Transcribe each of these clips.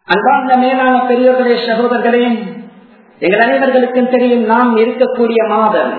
அன்பார்ந்த மேலான பெரியோர்களே, சகோதரர்களே, எங்கள் அனைவர்களுக்கும் தெரியும் நாம் இருக்கக்கூடிய மாதம்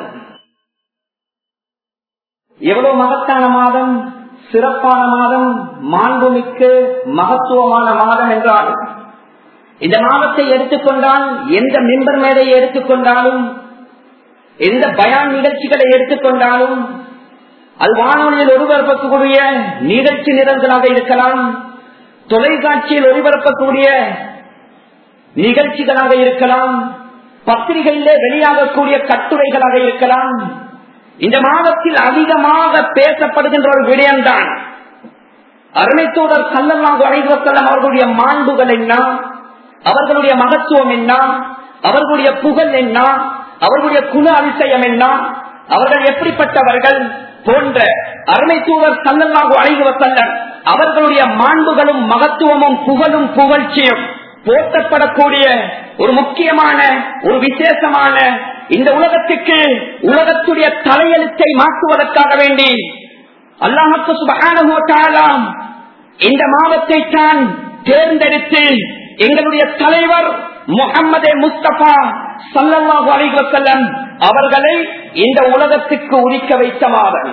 எவ்வளவு மகத்தான மாதம், சிறப்பான மாதம், மாண்புமிக்க மகத்துவமான மாதம் என்றால் இந்த மாதத்தை எடுத்துக்கொண்டால் எந்த மிம்பர் மேடையை எடுத்துக்கொண்டாலும், எந்த பயான் நிகழ்ச்சிகளை எடுத்துக்கொண்டாலும், அது வானொலியில் ஒளிபரப்பக்கூடிய நிகழ்ச்சி நிரல்களாக இருக்கலாம், தொலைக்காட்சியில் ஒளிபரப்பக்கூடிய நிகழ்ச்சிகளாக இருக்கலாம், பத்திரிகையிலே வெளியாகக்கூடிய கட்டுரைகளாக இருக்கலாம். இந்த மாதத்தில் அதிகமாக பேசப்படுகின்ற ஒரு விடயம்தான் அருமை தூதர் ஸல்லல்லாஹு அலைஹி வஸல்லம் அவர்களுடைய மாண்புகள் என்ன, அவர்களுடைய மகத்துவம் என்ன, அவர்களுடைய புகழ் என்ன, அவர்களுடைய குண அதிசயம் என்ன, அவர்கள் எப்படிப்பட்டவர்கள் போன்ற அருமை தூதர் ஸல்லல்லாஹு அலைஹி வஸல்லம் அவர்களுடைய மாண்புகளும் மகத்துவமும் புகழும் புகழ்ச்சியும் போற்றப்படக்கூடிய ஒரு முக்கியமான ஒரு விசேஷமான இந்த உலகத்துக்கு உலகத்துடைய தலையெழுத்தை மாற்றுவதற்காக வேண்டி அல்லாஹ் சுப்ஹானஹு வ தஆலா இந்த மாதத்தை தான் தேர்ந்தெடுத்து எங்களுடைய தலைவர் முஹம்மதே முஸ்தபா ஸல்லல்லாஹு அலைஹி வஸல்லம் அவர்களை இந்த உலகத்துக்கு உரிக்க வைத்த மாதம்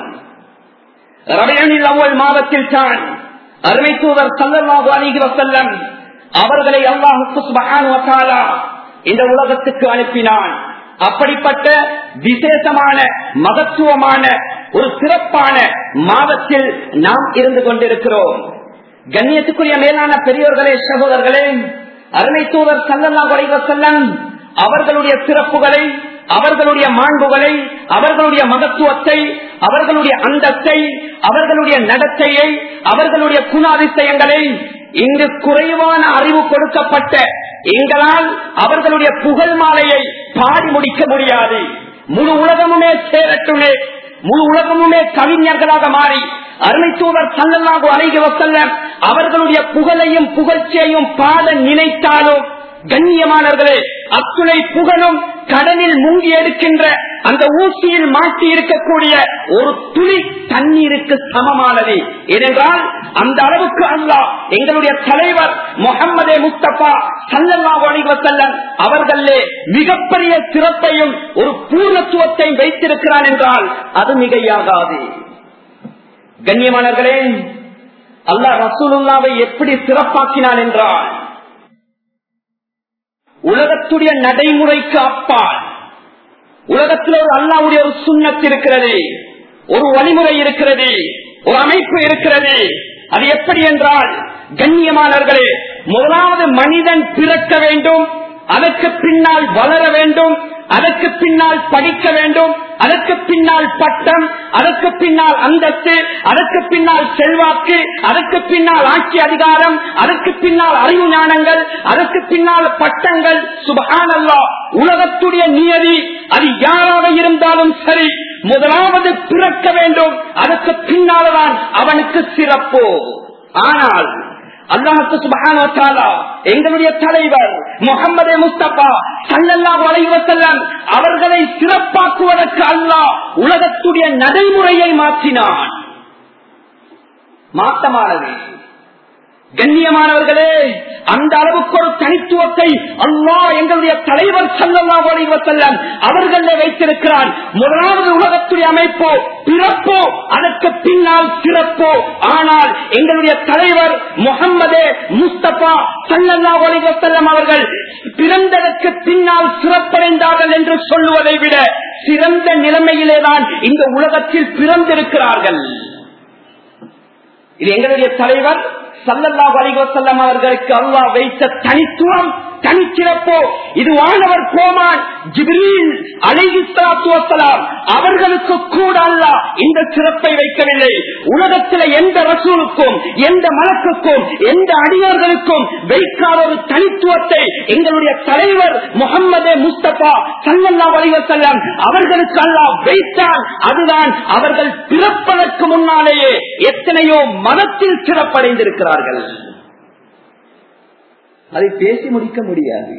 ரபியுல் அவ்வல் மாதத்தில் தான் அருமை தூதர் ஸல்லல்லாஹு அலைஹி வஸல்லம் அவர்களை அல்லாஹ் சுப்ஹானஹு வ தஆலா இந்த உலகத்துக்கு அனுப்பினான். அப்படிப்பட்ட விசேஷமான மகத்துவமான ஒரு சிறப்பான மாதத்தில் நாம் இருந்து கொண்டிருக்கிறோம். கண்ணியத்துக்குரிய மேலான பெரியோர்களே, சகோதரர்களே, அருமை தூதர் ஸல்லல்லாஹு அலைஹி வஸல்லம் அவர்களுடைய சிறப்புகளை, அவர்களுடைய மாண்புகளை, அவர்களுடைய மகத்துவத்தை, அவர்களுடைய அந்தத்தை, அவர்களுடைய நடத்தையை, அவர்களுடைய குணாதிசயங்களை இங்கு குறைவான அறிவு கொடுக்கப்பட்ட எங்களால் அவர்களுடைய புகழ் மாலையை பாடி முடிக்க முடியாது. முழு உலகமுமே சேரட்டுமே, முழு உலகமுமே கவிஞர்களாக மாறி அருமை தூதர் ஸல்லல்லாஹு அலைஹி வஸல்லம் அவர்களுடைய புகழையும் புகழ்ச்சியையும் பாட நினைத்தாலும் கண்ணியமானவர்களே, அத்துணை புகழும் கடலில் மூங்கி எடுக்கின்ற அந்த ஊசியில் மாட்டி இருக்கக்கூடிய ஒரு துளி தண்ணீருக்கு சமமானது. ஏனென்றால் அந்த அளவுக்கு அல்லாஹ் எங்களுடைய தலைவர் முஹம்மதே முஸ்தபா ஸல்லல்லாஹு அலைஹி வஸல்லம் அவர்களே மிகப்பெரிய சிறப்பையும் ஒரு பூர்ணத்துவத்தை வைத்திருக்கிறான் என்றால் அது மிகையாகாது. கண்ணியமானவர்களே, அல்லாஹ் ரசூலுல்லாவை எப்படி சிறப்பாக்கினான் என்றால் உலகத்துடைய நடைமுறைக்கு அப்பால் உலகத்தில் ஒரு அல்லாஹ்வுடைய ஒரு சுன்னத் இருக்கிறது, ஒரு வழிமுறை இருக்கிறது, ஒரு அமைப்பு இருக்கிறது. அது எப்படி என்றால் கண்ணியமானவர்களே, முதலாவது மனிதன் பிறக்க வேண்டும், அதற்கு பின்னால் வளர வேண்டும், அதற்கு பின்னால் படிக்க வேண்டும், அதற்கு பின்னால் பட்டம், அதற்கு பின்னால் அந்தஸ்து, அதற்கு பின்னால் செல்வாக்கு, அதற்கு பின்னால் ஆட்சி அதிகாரம், அதற்கு பின்னால் அறிவு ஞானங்கள், அதற்கு பின்னால் பட்டங்கள். சுப்ஹானல்லாஹ், உலகத்துடைய நியதி அது யாராக இருந்தாலும் சரி, முதலாவது பிறக்க வேண்டும், அதற்கு பின்னால்தான் அவனுக்கு சிறப்பு. ஆனால் அல்லாஹ் சுப்ஹானஹு வ தஆலா எங்களுடைய தலைவர் முஹம்மதே முஸ்தபா ஸல்லல்லாஹு அலைஹி வஸல்லம் அவர்களை சிறப்பாக்குவதற்கு அல்லாஹ் உலகத்துடைய நடைமுறையை மாற்றினான். மாற்றமானது. கண்ணியமானவர்களே, அந்த அளவுக்கு ஒரு தனித்துவத்தை அல்லாஹ் எங்களுடைய தலைவர் ஸல்லல்லாஹு அலைஹி வஸல்லம் அவர்களே வைத்திருக்கிறான். முதலாவது உலகத்துடைய அமைப்போ பிறப்போ, அதற்கு பின்னால் சிறப்போ. ஆனால் எங்களுடைய தலைவர் முஹம்மதே முஸ்தபா ஸல்லல்லாஹு அலைஹி வஸல்லம் அவர்கள் பிறந்ததற்கு பின்னால் சிறப்படைந்தார்கள் என்று சொல்லுவதை விட சிறந்த நிலைமையிலேதான் இந்த உலகத்தில் பிறந்திருக்கிறார்கள். இது எங்களுடைய தலைவர் ஸல்லல்லாஹு அலைஹி வஸல்லம் அவர்களுக்கு அல்லாஹ் வைத்த தனித்துவம், தனிச்சிறப்போ. இது வானவர் கோமான் ஜிப்ரீல் அலைஹிஸ்ஸலாத்து வஸ்ஸலாம் அவர்களுக்கு கூட அல்லாஹ் இந்த சிறப்பை வைக்கவில்லை. உலகத்தில் எந்த ரசூலுக்கும், எந்த மலக்குக்கும், எந்த அடியார்களுக்கும் வைக்காத ஒரு தனித்துவத்தை எங்களுடைய தலைவர் முஹம்மதே முஸ்தபா ஸல்லல்லாஹு அலைஹி வஸல்லம் அவர்களுக்கு அல்லாஹ் வைத்தான். அதுதான் அவர்கள் பிறப்பதற்கு முன்னாலேயே எத்தனையோ மதத்தில் சிறப்படைந்திருக்கிறார்கள். அதை பேசி முடிக்க முடியாது.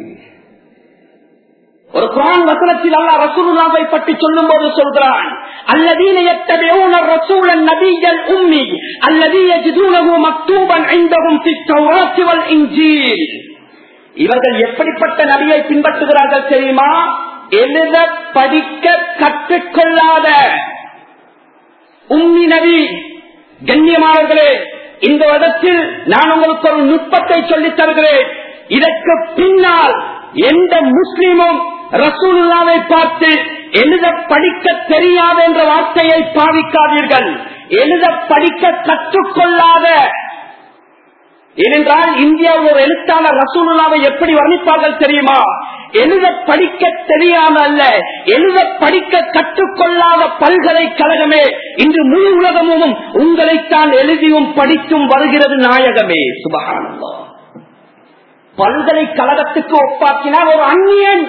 ஒரு குர்ஆன் வசனத்தில் அல்லாஹ் ரசூலுல்லாஹை பற்றி சொல்லும்போது சொல்கிறான், அல்லதீன யத்தபிஊன الرسول النبي الأمي الذي يجدونه مكتوبا عندهم في التوراة والإنجيل. இவர்கள் எப்படிப்பட்ட நபியை பின்பற்றுகிறார்கள் தெரியுமா? எழுத படிக்க கற்றுக்கொள்ளாத உம்மி நபி. கண்ணியமானவர்களே, இந்த இடத்தில் நான் உங்களுக்கு ஒரு நுட்பத்தை சொல்லித் தருகிறேன். இதற்கு பின்னால் எந்த முஸ்லிமும் ரசூலுல்லாவை பார்த்து எழுத படிக்க தெரியாது என்ற வார்த்தையை பாவிக்காதீர்கள். எழுத படிக்க கற்றுக்கொள்ளாத. ஏனென்றால் இந்தியாவில் ஒரு எழுத்தாளர் ரசூலுல்லாவை எப்படி வர்ணிப்பார்கள் தெரியுமா? எழுத படிக்க தெரியாம அல்ல, எழுத படிக்க கற்றுக்கொள்ளாத பல்கலைக்கழகமே இன்று முழு உலகமும் உங்களைத்தான் எழுதியும் படித்தும் வருகிறது நாயகமே. சுப்ஹானல்லாஹ். பல்கலைக்கழகத்துக்கு ஒப்பாக்கினால் ஒரு அந்நியன்.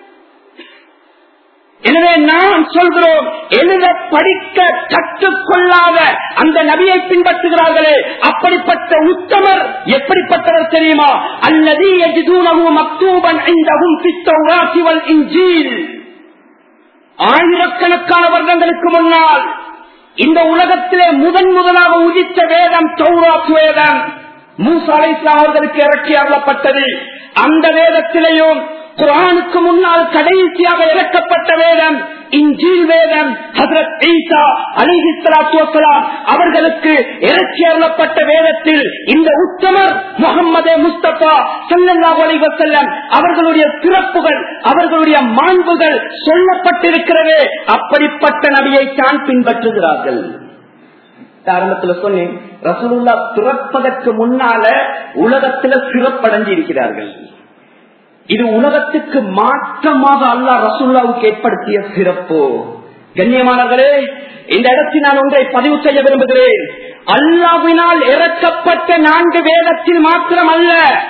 எனவே நாம் சொல்கிறோம், எழுத படிக்க கற்றுக்கொள்ளாத அந்த நபியை பின்பற்றுகிறார்களே, அப்படிப்பட்ட உத்தமர் எப்படிப்பட்டவர் தெரியுமா? அல்லதீ யஜிதூனஹு மக்தூபன் இன்தஹும் ஃபித்-தௌராத்தி வல் இன்ஜீல். ஆயிரக்கணக்கான வருடங்களுக்கு முன்னால் இந்த உலகத்திலே முதலாக உதித்த வேதம் தௌராத் வேதம். மூசா அலைஹிஸ்ஸலாம் அவர்களுக்கு இறக்கி அருளப்பட்டது. அந்த வேதத்திலேயும் குர்ஆனுக்கு முன்னால் கடைசியாக இறக்கப்பட்ட வேதம் இன்ஜீல் வேதம். ஹஜ்ரத் ஈசா அலைஹிஸ்ஸலாத்து வஸ்ஸலாம் அவர்களுக்கு இறக்கி அருளப்பட்ட வேதத்தில் இந்த உத்தமர் முஹம்மதே முஸ்தபா ஸல்லல்லாஹு அலைஹி வஸல்லம் அவர்களுடைய சிறப்புகள், அவர்களுடைய மாண்புகள் சொல்லப்பட்டிருக்கிறது. அப்படிப்பட்ட நபியை தான் பின்பற்றுகிறார்கள். ஆரம்பத்தில் சொன்னேன், ரசூலுல்லாஹ் பிறப்பதற்கு முன்னால உலகத்தில் சிறப்படைஞ்சு இருக்கிறார்கள். இது உலகத்துக்கு மாற்றமாக அல்லாஹ் ரசூலுல்லாஹ்வுக்கு ஏற்படுத்திய சிறப்பு. கண்ணியமானவர்களே, இந்த இடத்தில் நான் ஒன்றை பதிவு செய்ய விரும்புகிறேன். அல்லாஹ்வினால் இறக்கப்பட்ட 4 வேதத்தில் மாத்திரமல்ல,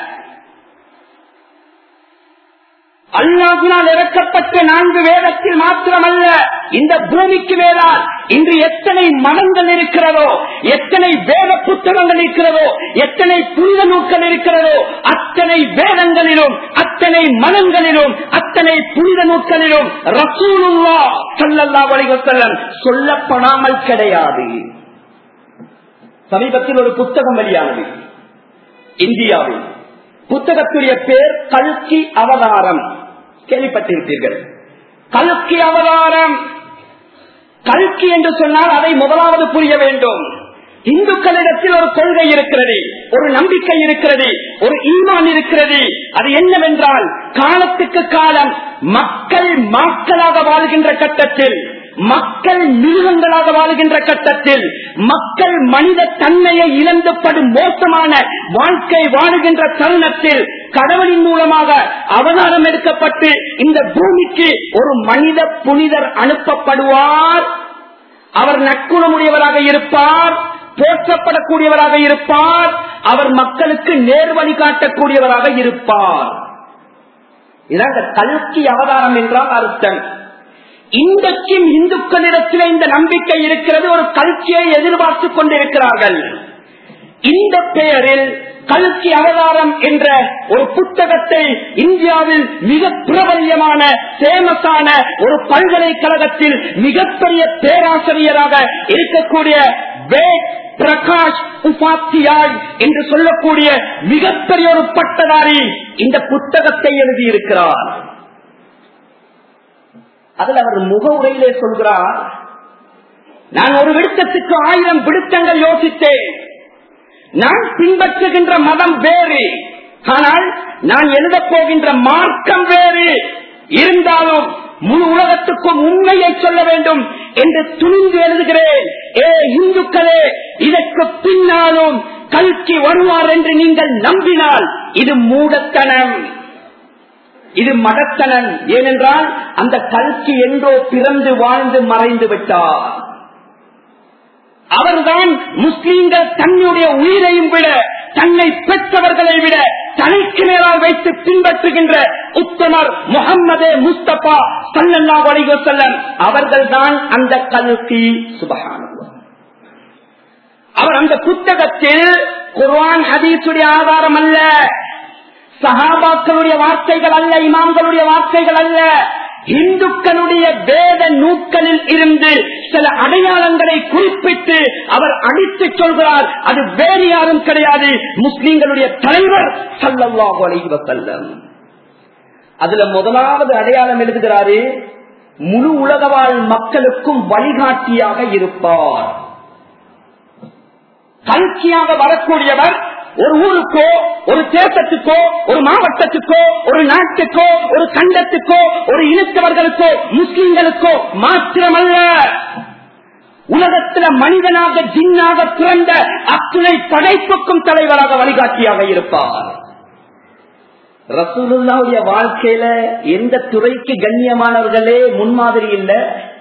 அல்லாஹ்வினால் இறக்கப்பட்ட 4 வேதத்தில் மாத்திரமல்ல, இந்த பூமிக்கு மேலால் இன்று எத்தனை மதங்கள் இருக்கிறதோ, எத்தனை வேத புத்தகங்கள் இருக்கிறதோ, எத்தனை புனித நூல்கள் இருக்கிறதோ, அத்தனை வேதங்களிலும், அத்தனை மதங்களிலும், அத்தனை புனித நூல்களிலும் ரசூலுல்லாஹ் ஸல்லல்லாஹு அலைஹி வஸல்லம் சொல்லப்படாமல் கிடையாது. சமீபத்தில் ஒரு புத்தகம் வெளியானது இந்தியாவில். புத்தகத்துடைய பேர் கல்கி அவதாரம். கேள்விப்பட்டிருப்பீர்கள். கல்கி அவதாரம். கல்கி என்று சொன்னால் அதை முதலாவது புரிய வேண்டும். இந்துக்களிடத்தில் ஒரு கொள்கை இருக்கிறது, ஒரு நம்பிக்கை இருக்கிறது, ஒரு ஈமான் இருக்கிறது. அது என்னவென்றால், காலத்துக்கு காலம் மக்களாக வாழ்கின்ற கட்டத்தில், மக்கள் மிருகங்களாக வாழ்கின்ற கட்டத்தில், மக்கள் மனித தன்மையை இழந்தப்படும் மோசமான வாழ்க்கை வாழுகின்ற தருணத்தில் கடவுளின் மூலமாக அவதாரம் எடுக்கப்பட்டு இந்த பூமிக்கு ஒரு மனித புனிதர் அனுப்பப்படுவார். அவர் நற்குணமுடையவராக இருப்பார், போற்றப்படக்கூடியவராக இருப்பார், அவர் மக்களுக்கு நேர்வழி காட்டக்கூடியவராக இருப்பார். இதான் கல்கி அவதாரம் என்றால் அர்த்தம். இன்றைக்கும் இந்துக்களிடத்தில் இந்த நம்பிக்கை இருக்கிறது. ஒரு கல்கியை எதிர்பார்த்துக் கொண்டிருக்கிறார்கள். இந்த பெயரில் கல்கி அவதாரம் என்ற ஒரு புத்தகத்தை இந்தியாவில் மிக பிரபல்யமான ஃபேமஸான ஒரு பல்கலைக்கழகத்தில் மிகப்பெரிய பேராசிரியராக இருக்கக்கூடிய வேத் பிரகாஷ் உபாத்தியாய் என்று சொல்லக்கூடிய மிகப்பெரிய ஒரு பட்டதாரி இந்த புத்தகத்தை எழுதியிருக்கிறார். அதில் அவர் முகவுரையிலே சொல்கிறார், நான் ஒரு விடுத்தத்துக்கு 1000 விடுத்தங்கள் யோசித்தேன். நான் பின்பற்றுகின்ற மதம் வேறு, ஆனால் நான் எழுதப் போகின்ற மார்க்கம் வேறு. இருந்தாலும் முழு உலகத்துக்கும் உண்மையை சொல்ல வேண்டும் என்று துணிந்து எழுதுகிறேன். இந்துக்களே, இதற்கு பின்னாலும் கல்கி வருவார் என்று நீங்கள் நம்பினால் இது மூடத்தனம், இது மடத்தனம். ஏனென்றால் அந்த கல்கி என்றோ பிறந்து வாழ்ந்து மறைந்து விட்டார். அவர்தான் முஸ்லீம்கள் தன்னுடைய உயிரையும் விட, தன்னை பெற்றவர்களை விட தலைக்கு மேலால் வைத்து பின்பற்றுகின்ற உத்தமர் முஹம்மதே முஸ்தபா ஸல்லல்லாஹு அலைஹி வஸல்லம் அவர்கள் தான் அந்த கல்கி. சுப்ஹானல்லாஹ். அவர் அந்த புத்தகத்தில் குர்ஆன் ஹதீஸுடைய ஆதாரம் அல்ல, சஹாபாக்களுடைய வார்த்தைகள் அல்ல, இமாம்களுடைய வார்த்தைகள் அல்ல, இந்துக்களுடைய வேத நூல்களில் இருந்து சில அடையாளங்களை குறிப்பிட்டு அவர் அடித்து சொல்கிறார். அது வேறு யாரும் கிடையாது, முஸ்லிம்களுடைய தலைவர் ஸல்லல்லாஹு அலைஹி வஸல்லம். அதுல முதலாவது அடையாளம் எழுதுகிறாரு, முழு உலகவாழ் மக்களுக்கும் வழிகாட்டியாக இருப்பார். கல்கியாக வரக்கூடியவர் ஒரு ஊருக்கோ, ஒரு தேசத்துக்கோ, ஒரு மாவட்டத்துக்கோ, ஒரு நாட்டுக்கோ, ஒரு கண்டத்துக்கோ, ஒரு இனத்தவர்களுக்கோ, முஸ்லிம்களுக்கோ மாத்திரமல்ல, உலகத்தில் மனிதனாக ஜின்னாக பிறந்த அத்துணை படைப்புக்கும் தலைவராக வழிகாட்டியாக இருப்பார். ரசூலுல்லாஹ்வுடைய வாழ்க்கையில எந்த துறைக்கு கண்ணியமானவர்களே முன்மாதிரி இல்லை.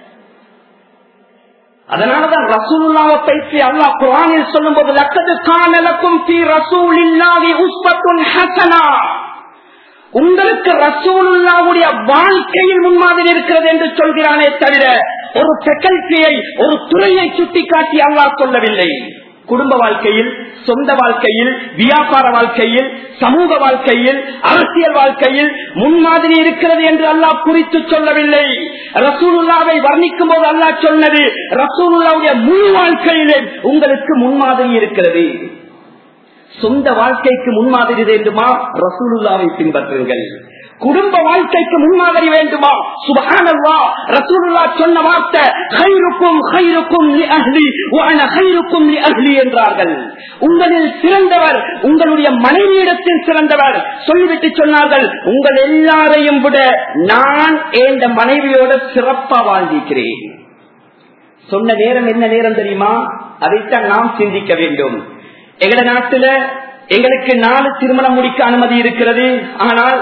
அதனாலதான் ரசூலுல்லாஹ்வை பற்றி அல்லாஹ் குர்ஆனில் சொல்லும்போது லக்கத் கான லக்கும் ஃபீ ரசூலில்லாஹி உஸ்வத்துன் ஹஸனா, உங்களுக்கு ரசூலுல்லாஹ்வுடைய வாழ்க்கையில் முன்மாதிரி இருக்கிறது என்று சொல்கிறானே தவிர ஒரு ஃபேக்கல்டியை, ஒரு துறையை சுட்டிக்காட்டி அல்லாஹ் சொல்லவில்லை. குடும்ப வாழ்க்கையில், சொந்த வாழ்க்கையில், வியாபார வாழ்க்கையில், சமூக வாழ்க்கையில், அரசியல் வாழ்க்கையில் முன்மாதிரி இருக்கிறது என்று அல்லாஹ் குறித்து சொல்லவில்லை. ரசூலுல்லாஹ்வை வர்ணிக்கும் போது அல்லாஹ் சொன்னது, ரசூலுல்லாஹ்வுடைய முழு வாழ்க்கையிலே உங்களுக்கு முன்மாதிரி இருக்கிறது. சொந்த வாழ்க்கைக்கு முன்மாதிரி வேண்டுமா, ரசூலுல்லாஹ்வை பின்பற்றுங்கள். குடும்ப வாழ்க்கைக்கு முன்மாதிரி வேண்டுமா, சுப்ஹானல்லாஹ், ரசூலுல்லாஹ் சொன்ன வார்த்தை கைருக்கும் கைருக்கும் லி அஹ்லி வ அன கைருக்கும் லி அஹ்லி என்றார்கள். உங்களில் சிறந்தவர் உங்களுடைய மனைவியிடத்தில் சிறந்தவர். சொல்லிவிட்டு சொன்னார்கள், உங்கள் எல்லாரையும் விட நான் என் மனைவியோட சிறப்பா வாழ்ந்திருக்கிறேன். சொன்ன நேரம் என்ன நேரம் தெரியுமா? அதைத்தான் நாம் சிந்திக்க வேண்டும். எங்கட நாட்டுல எங்களுக்கு 4 திருமணம் முடிக்க அனுமதி இருக்கிறது. ஆனால்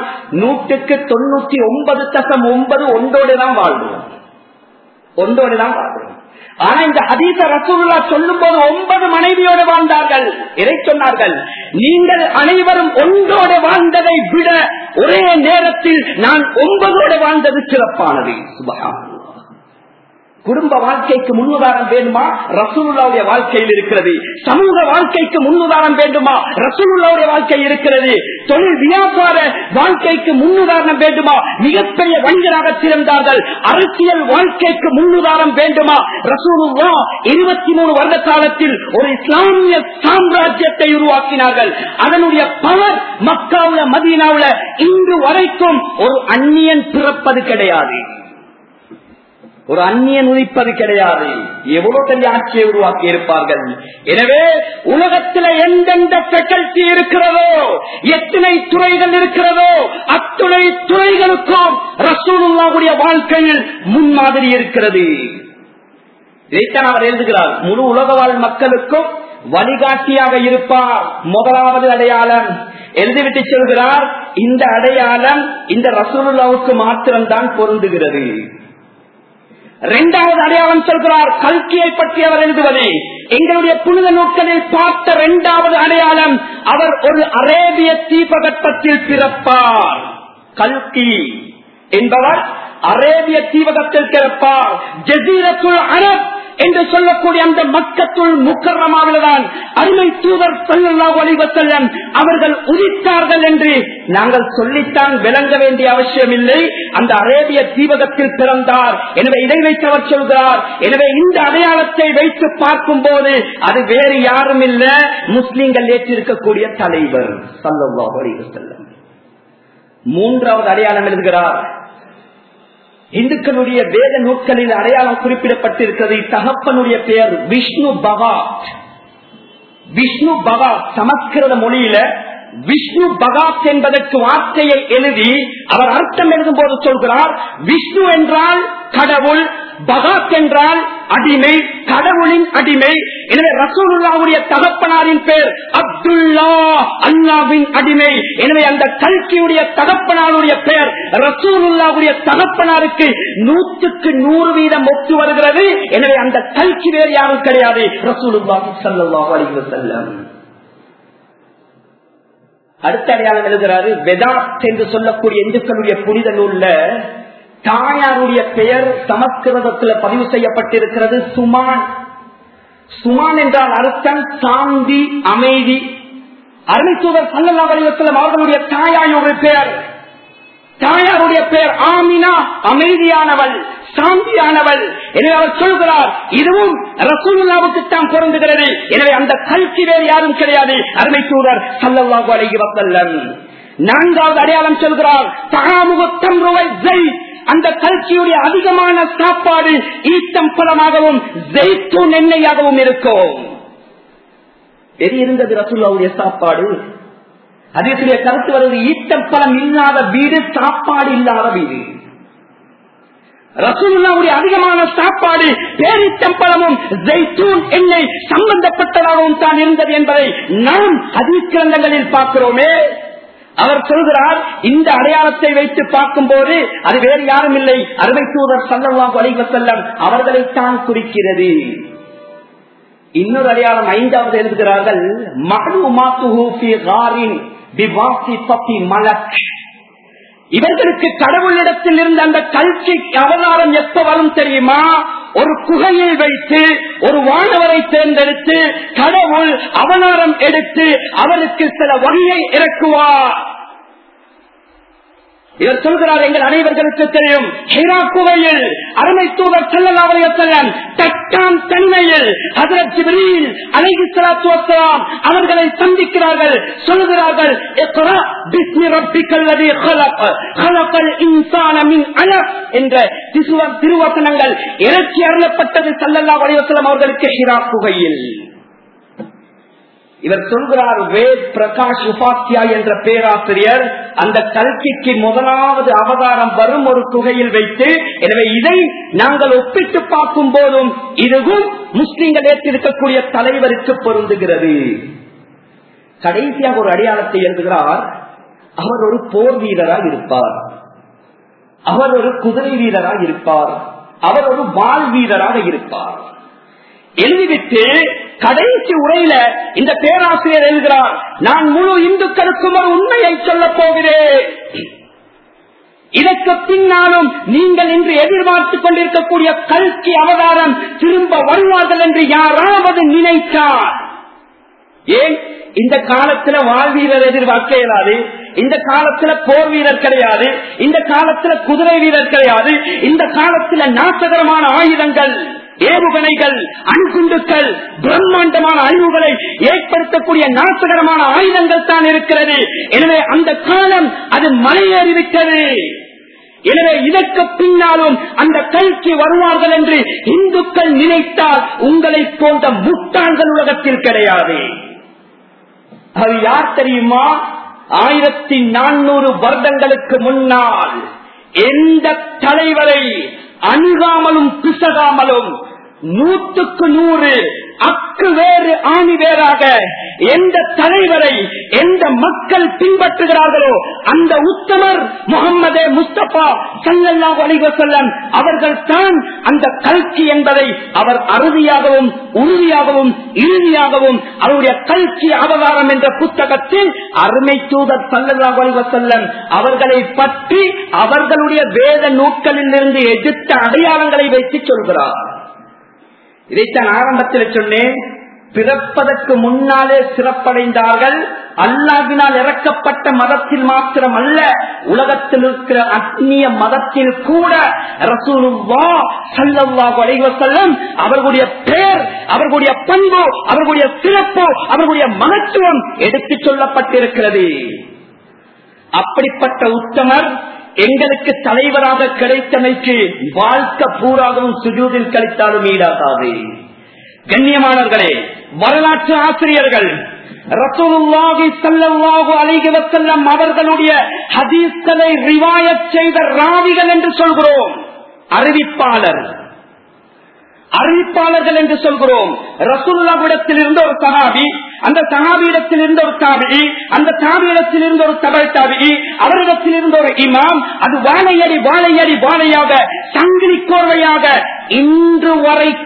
99.9% ஒன்றோடு தான் வாழ்வோம். ஆனா இந்த ஹதீஸ ரசூலுல்லாஹ் சொல்லும் போது 9 மனைவியோடு வாழ்ந்தார்கள். இதை சொன்னார்கள், நீங்கள் அனைவரும் ஒன்றோடு வாழ்ந்ததை விட ஒரே நேரத்தில் நான் 9ஓடு வாழ்ந்தது சிறப்பானது. சுப்ஹானல்லாஹ். குடும்ப வாழ்க்கைக்கு முன்னுதாரணம் வேண்டுமா, ரசூலுல்லாஹ்வுடைய வாழ்க்கையில் இருக்கிறது. சமூக வாழ்க்கைக்கு முன்னுதாரணம் வேண்டுமா, ரசூலுல்லாஹ்வுடைய வாழ்க்கை இருக்கிறது. தொழில் வியாபார வாழ்க்கைக்கு முன்னுதாரணம் வேண்டுமா, மிகப்பெரிய வணிகராக திறந்தார்கள். அரசியல் வாழ்க்கைக்கு முன்னுதாரணம் வேண்டுமா, ரசூலுல்லாஹ் 23 வருட காலத்தில் ஒரு இஸ்லாமிய சாம்ராஜ்யத்தை உருவாக்கினார்கள். அதனுடைய பவர் மக்காவுல மதீனாவுல இன்று வரைக்கும் ஒரு அந்நியன் பிறப்பது கிடையாது, ஒரு அந்நியன் உதிப்பது கிடையாது. எவ்வளவு பெரிய ஆட்சியை உருவாக்கி இருப்பார்கள். எனவே உலகத்தில் எந்தெந்த ஃபேக்கல்டி இருக்கிறதோ, எத்தனை துறைகள் இருக்கிறதோ, அத்துணை துறைகளுக்கும் ரசூலுல்லாஹ்வுடைய வாழ்க்கையில் முன்மாதிரி இருக்கிறது. இதைத்தான் அவர் எழுதுகிறார், முழு உலக வாழ் மக்களுக்கும் வழிகாட்டியாக இருப்பார். முதலாவது அடையாளம் எழுதிவிட்டு சொல்கிறார், இந்த அடையாளம் இந்த ரசூலுல்லாஹ்வுக்கு மாத்திரம்தான் பொருந்துகிறது. இரண்டாவது அடையாளம் சொல்கிறார், கல்கியை பற்றி அவர் எழுதுவது எங்களுடைய புனித நூல்களில் பார்த்த இரண்டாவது அடையாளம், அவர் ஒரு அரேபிய தீபகற்பத்தில் பிறப்பார். கல்கி என்பவர் அரேபிய தீபகத்தில் பிறப்பார். ஜஸீரத்துல் அரப் என்று சொல்லக்கூடிய அந்த மக்கத்துல் முக்கர்ரமாவில்தான் அருமை தூதர் ஸல்லல்லாஹு அலைஹி வஸல்லம் அவர்கள் உதித்தார்கள் என்று நாங்கள் சொல்லித்தான் விளங்க வேண்டிய அவசியம் இல்லை. அந்த அரேபிய தீபகத்தில் பிறந்தார். எனவே இதை வைத்து அவர் சொல்கிறார், எனவே இந்த அடையாளத்தை வைத்து பார்க்கும் போது அது வேறு யாரும் இல்ல, முஸ்லிம்கள் ஏற்றிருக்கக்கூடிய தலைவர் ஸல்லல்லாஹு அலைஹி வஸல்லம். மூன்றாவது அடையாளம் எழுதுகிறார், இந்துக்களுடைய வேத நூல்களில் அடையாளம் குறிப்பிடப்பட்டிருக்கிறது. தகப்பனுடைய பெயர் விஷ்ணு பகாத். விஷ்ணு பகாத் சமஸ்கிருத மொழியில விஷ்ணு பகாத் என்பதற்கு வார்த்தையை எழுதி அவர் அர்த்தம் எழுதும் போது சொல்கிறார், விஷ்ணு என்றால் கடவுள், பகாத் என்றால் அடிமை, கடவுளின் அடிமை. எனவே ரசூலுல்லாஹ்வுடைய தகப்பனாரின் பெயர் அப்துல்லா, அல்லாஹ்வின் அடிமை. எனவே அந்த கல்கியுடைய தகப்பனாருடைய பெயர் ரசூலுல்லாஹ்வுடைய தகப்பனாருக்கு 100% ஒத்து வருகிறது. எனவே அந்த கல்கி வேறு யாரும் கிடையாது, ரசூலுல்லாஹி ஸல்லல்லாஹு அலைஹி வஸல்லம். அடுத்த அடையாளம் எழுதுகிறாரு, வேதாத் என்று சொல்லக்கூடிய இந்துக்களுடைய புனித நூல்ல தாயாருடைய பெயர் சமஸ்கிருதத்தில் பதிவு செய்யப்பட்டிருக்கிறது, சுமான். சுமான் என்றால் அர்த்தம் சாந்தி, அமைதி. அருமை தூதர் ஸல்லல்லாஹு அலைஹி வஸல்லம் அவர்களுடைய தாயாருடைய பெயர் அவருடைய பெயர் ஆமினா, அமைதியானவள், சாந்தியானவள். எனவே அவர் சொல்கிறார், இதுவும் ரசூலுல்லாஹ்வுக்கு தான் பொருந்துகிறது. எனவே அந்த கல்கி வேறு யாரும் கிடையாது, அருமை தூதர் ஸல்லல்லாஹு அலைஹி வஸல்லம். நான்காவது அடையாளம் சொல்கிறார், அந்த கல்கியுடைய அதிகமான சாப்பாடு ஈத்தம் பழமாகவும் ஜெய்தூன் எண்ணெயாகவும் இருக்கும். எது இருந்தது ரசூலுல்லாஹ்வுடைய சாப்பாடு? ஹதீஸிலே கருத்து வருவது, ஈத்தம் பழம் இல்லாத வீடு சாப்பாடு இல்லாத வீடு. ரசூலுல்லாஹ்வுடைய அதிகமான சாப்பாடு பேரீத்தம் பழமும் ஜெய்தூன் எண்ணெய் சம்பந்தப்பட்டதாகவும் தான் இருந்தது என்பதை நாம் ஹதீஸ் கிரந்தங்களில் பார்க்கிறோமே. அவர் சொல்கிறார், இந்த அடையாளத்தை வைத்து பார்க்கும் போது அது வேறு யாரும் இல்லை, அருமை தூதர் ஸல்லல்லாஹு அலைஹி வஸல்லம் அவர்களைத்தான் குறிக்கிறது. இன்னொரு அடையாளம் ஐந்தாவது எழுதுகிறார்கள், மஅலூமாத்துஹு ஃபீ காரின் பிவாசிஃபத்தி மலக். இவர்களுக்கு கடவுளிடத்தில் இருந்த அந்த கல்கி அவதாரம் எப்ப வரும் தெரியுமா? ஒரு குகையில் வைத்து ஒரு வானவரை தேர்ந்தெடுத்து கடவுள் அவதாரம் எடுத்து அவருக்கு சில வழியை இறக்குவார். இவர் சொல்கிறார், எங்கள் அனைவர்களுக்கு தெரியும், ஹிரா குகையில் அருமை தூதர் ஸல்லல்லாஹு அலைஹி வஸல்லம் தட்டான் தனிமையில் ஹஜ்ரத் ஜிப்ரீல் அலைஹிஸ்ஸலாத்து வஸ்ஸலாம் அவர்களை சந்திக்கிறார்கள். சொல்கிறார்கள், இக்ரா பிஸ்மி ரப்பிக்கல் லதீ ஹலக் ஹலகல் இன்சான மின் அலக் என்ற திருவசனங்கள் இறக்கி அருளப்பட்டது ஸல்லல்லாஹு அலைஹி வஸல்லம் அவர்களுக்கு ஹிரா குகையில். இவர் சொல்கிறார், வேத் பிரகாஷ் உபாத்யா என்ற பேராசிரியர் அந்த கல்கிக்கு முதலாவது அவதாரம் வரும் ஒரு குகையில் வைத்து, எனவே இதை நாங்கள் ஒப்பிட்டு பார்க்கும் போதும் இதுவும் முஸ்லிம்கள் ஏற்றிருக்கக்கூடிய தலைவருக்கு பொருந்துகிறது. கடைசியாக ஒரு அடையாளத்தை எழுதுகிறார், அவர் ஒரு போர் வீரராக இருப்பார், அவர் ஒரு குதிரை வீரராக இருப்பார், அவர் ஒரு வாள் வீரராக இருப்பார். எழுதிவிட்டு கடைசி உரையில இந்த பேராசிரியர் எழுதுகிறார், நான் முழு இந்துக்களுக்கும் ஒரு உண்மையை சொல்ல போகிறேன். இதற்கு பின்னாலும் நீங்கள் இன்று எதிர்பார்த்துக் கொண்டிருக்கக்கூடிய கல்கி அவதாரம் திரும்ப வருவார்கள் என்று யாராவது நினைத்தார்? ஏன் இந்த காலத்துல வாழ்வீரர் எதிர்பார்க்க இயலாது, இந்த காலத்துல போர் வீரர் கிடையாது, இந்த காலத்துல குதிரை வீரர் கிடையாது, இந்த காலத்துல நாசகரமான ஆயுதங்கள், ஏவுகணைகள், அணுகுண்டுகள், பிரம்மாண்டமான அழிவுகளை ஏற்படுத்தக்கூடிய நாசகரமான ஆயுதங்கள் தான் இருக்கிறது. எனவே அந்த காலம் அது மலையேறிவிட்டது. எனவே இதற்கு பின்னாலும் அந்த கல்கி வருவார்கள் என்று இந்துக்கள் நினைத்தால் உங்களை போன்ற முட்டாள்கள் உலகத்தில் கிடையாது. அது யார் தெரியுமா? 1400 வருடங்களுக்கு முன்னால் எந்த தலைவரை அணுகாமலும் பிசகாமலும் 100க்கு 100 அக்கு வேறு ஆணி வேறாக எந்த தலைவரை எந்த மக்கள் பின்பற்றுகிறார்களோ அந்த உத்தமர் முஹம்மதே முஸ்தபா ஸல்லல்லாஹு அலைஹி வஸல்லம் அவர்கள் தான் அந்த கல்கி என்பதை அவர் அறுதியாகவும் உறுதியாகவும் இறுதியாகவும் அவருடைய கல்கி அவதாரம் என்ற புத்தகத்தில் அருமை தூதர் ஸல்லல்லாஹு அலைஹி வஸல்லம் அவர்களை பற்றி அவர்களுடைய வேத நூட்களில் இருந்து எதிர்த்த அடையாளங்களை வைத்து சொல்கிறார். இதைத்தான் ஆரம்பத்தில் சொன்னேன். பிறப்பதற்கு முன்னாலே சிறப்படைந்தார்கள். அல்லாஹ்வினால் இறக்கப்பட்ட மதத்தில் மாத்திரம் அல்ல, உலகத்தில் இருக்கிற அந்நிய மதத்தில் கூட ரசூலுல்லாஹ் ஸல்லல்லாஹு அலைஹி வஸல்லம் அவர்களுடைய பெயர், அவர்களுடைய பண்பு, அவர்களுடைய சிறப்பு, அவர்களுடைய மகத்துவம் எடுத்துச் சொல்லப்பட்டிருக்கிறது. அப்படிப்பட்ட உத்தமர் எங்களுக்கு தலைவராக கிடைத்தமைக்கு வாழ்க்கை பூராகவும் சுஜூதில் கழித்தாலும் ஈடாகாது. கண்ணியமானவர்களே, வரலாற்று ஆசிரியர்கள் ரசூலுல்லாஹி ஸல்லல்லாஹு அலைஹி வஸல்லம் அவர்களுடைய ஹதீஸ்களை ரிவாயத் செய்த ராவிகள் என்று சொல்கிறோம். அறிவிப்பாளர்கள் என்று சொல்கிறோம். ரசூலுல்லாஹ்விடத்தில் இருந்த ஒரு சஹாபி, அந்த சஹாபியிடத்தில் இருந்த ஒரு தாபிஈ, அந்த தாபியிடத்தில் இருந்த ஒரு தபை தாபிஈ, அவரிடத்தில் இருந்த ஒரு இமாம், அது வாழையடி வாழையடி வாழையாக சங்கிலி கோர்வையாக இன்று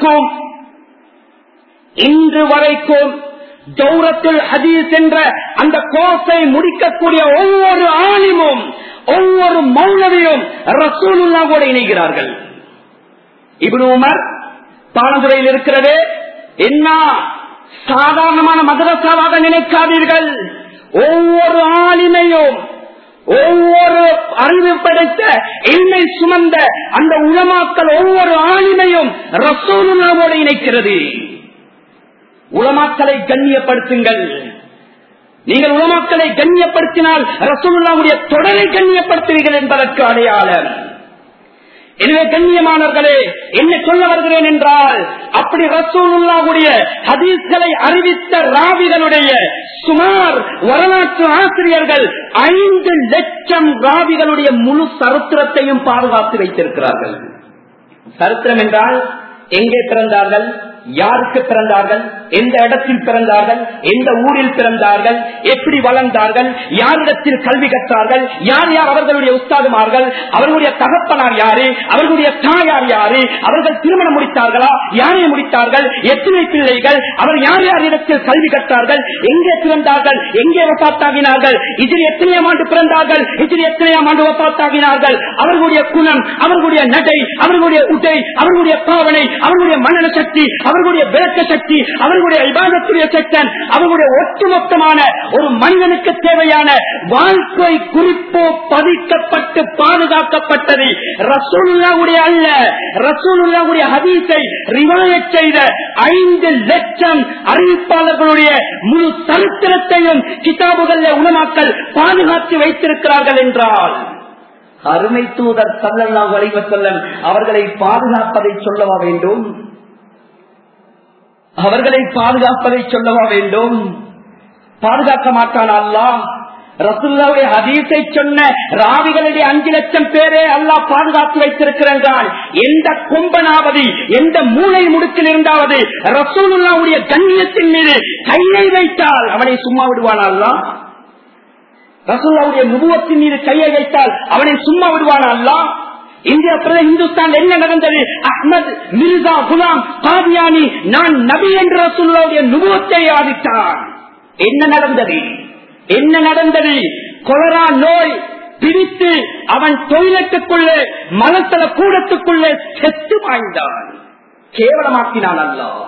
வரைக்கும் தௌரத்துல் ஹதீஸ் என்ற அந்த கோர்ஸை முடிக்கக்கூடிய ஒவ்வொரு ஆலிமும் ஒவ்வொரு மௌலவியும் ரசூலுல்லாஹோடு இணைகிறார்கள். இப்னு உமர் பானதுரையில் இருக்கிறது. என்ன சாதாரணமான மதரசாவாக நினைக்காதீர்கள். ஒவ்வொரு ஆலிமையும் ஒவ்வொரு அறிவு படைத்த எண்ணை சுமந்த அந்த உலமாக்கள் ஒவ்வொரு ஆளுமையும் ரசூலுல்லாஹோடு இணைக்கிறது. உலமாக்களை கண்ணியப்படுத்துங்கள். நீங்கள் உலமாக்களை கண்ணியப்படுத்தினால் ரசூலுல்லாஹ்வுடைய தொடரை கண்ணியப்படுத்துவீர்கள் என்பதற்கு அடையாளம். எனவே கண்ணியமானவர்களே, என்ன சொல்ல வருகிறேன் என்றால், அப்படி ரசூலுல்லாஹ்வுடைய ஹதீஸ்களை அறிவித்த ராவிகளுடைய சுமார் வரலாற்று ஆசிரியர்கள் 5 லட்சம் ராவிகளுடைய முழு சரித்திரத்தையும் பாதுகாத்து வைத்திருக்கிறார்கள். சரித்திரம் என்றால் எங்கே பிறந்தார்கள், யாருக்கு பிறந்தார்கள், எந்த இடத்தில் பிறந்தார்கள், எந்த ஊரில் பிறந்தார்கள், எப்படி வளர்ந்தார்கள், யாரிடத்தில் கல்வி கற்றார்கள், யார் யார் அவர்களுடைய உஸ்தாதுமார்கள், அவர்களுடைய தகப்பனார் யாரு, அவர்களுடைய தாயார் யாரு, அவர்கள் திருமணம் முடித்தார்களா, யாரை முடித்தார்கள், எத்தனை பிள்ளைகள், அவர் யார் யாரிடத்தில் கல்வி கற்றார்கள், எங்கே பிறந்தார்கள், எங்கே வஃபாத்தாகினார்கள், இதில் எத்தனையாம் ஆண்டு பிறந்தார்கள், இதில் எத்தனையாம் ஆண்டு வஃபாத்தாகினார்கள், அவர்களுடைய குணம், அவர்களுடைய நடை, அவர்களுடைய உடை, அவர்களுடைய பாவனை, அவர்களுடைய மனநல சக்தி, அவர்களுடைய விளக்க சக்தி, அவர்களுடைய இபாதத்துடைய சட்டம், அவர்களுடைய ஒட்டுமொத்தமான ஒரு மனிதனுக்கு தேவையான வாழ்க்கை குறிப்போ பதிக்கப்பட்டு பாதுகாக்கப்பட்டது ரசூலுல்லாஹ்வுடைய அல்ல, ரசூலுல்லாஹ்வுடைய ஹதீஸை ரிவாயத் செய்த 5 லட்சம் அறிவிப்பாளர்களுடைய முழு சரித்திரத்தையும் கிதாபுகளில் உலமாக்கள் பாதுகாத்து வைத்திருக்கிறார்கள் என்றால், அருமை தூதர் ஸல்லல்லாஹு அலைஹி வஸல்லம் அவர்களை பாதுகாப்பதை சொல்லவா வேண்டும்? அவர்களை பாதுகாப்பதை சொல்லவா வேண்டும்? பாதுகாக்க மாட்டான் அல்லாஹ்? ரசூலுல்லாஹ்வுடைய ஹதீஸை சொன்ன ராவிகளுடைய 5 லட்சம் பேரே அல்லாஹ் பாதுகாத்து வைத்திருக்கிறான். எந்த கொம்பனாவது, எந்த மூளை முடுக்கில் இருந்தாவது ரசூலுல்லாஹ்வுடைய கண்ணியத்தின் மீது கையை வைத்தால் அவனை சும்மா விடுவான் அல்லாஹ்? ரசூலுல்லாஹ்வுடைய நுபுவத்தின் மீது கையை வைத்தால் அவனை சும்மா விடுவான் அல்லாஹ்? இந்தியா இந்துஸ்தான் என்ன நடந்தது? அஹ்மத் மிர்சா குலாம் காதியானி நான் நபி என்று ரசூலுல்லாஹ்வுடைய நுபுவத்தை ஆதித்தான். என்ன நடந்தது? என்ன நடந்தது? கொலரா நோய் பிடித்து அவன் டொய்லெட்டுக்குள்ளே மலத்தல கூடத்துக்குள்ளே செத்து வாய்ந்தான். கேவலமாக்கினான் அல்லாஹ்.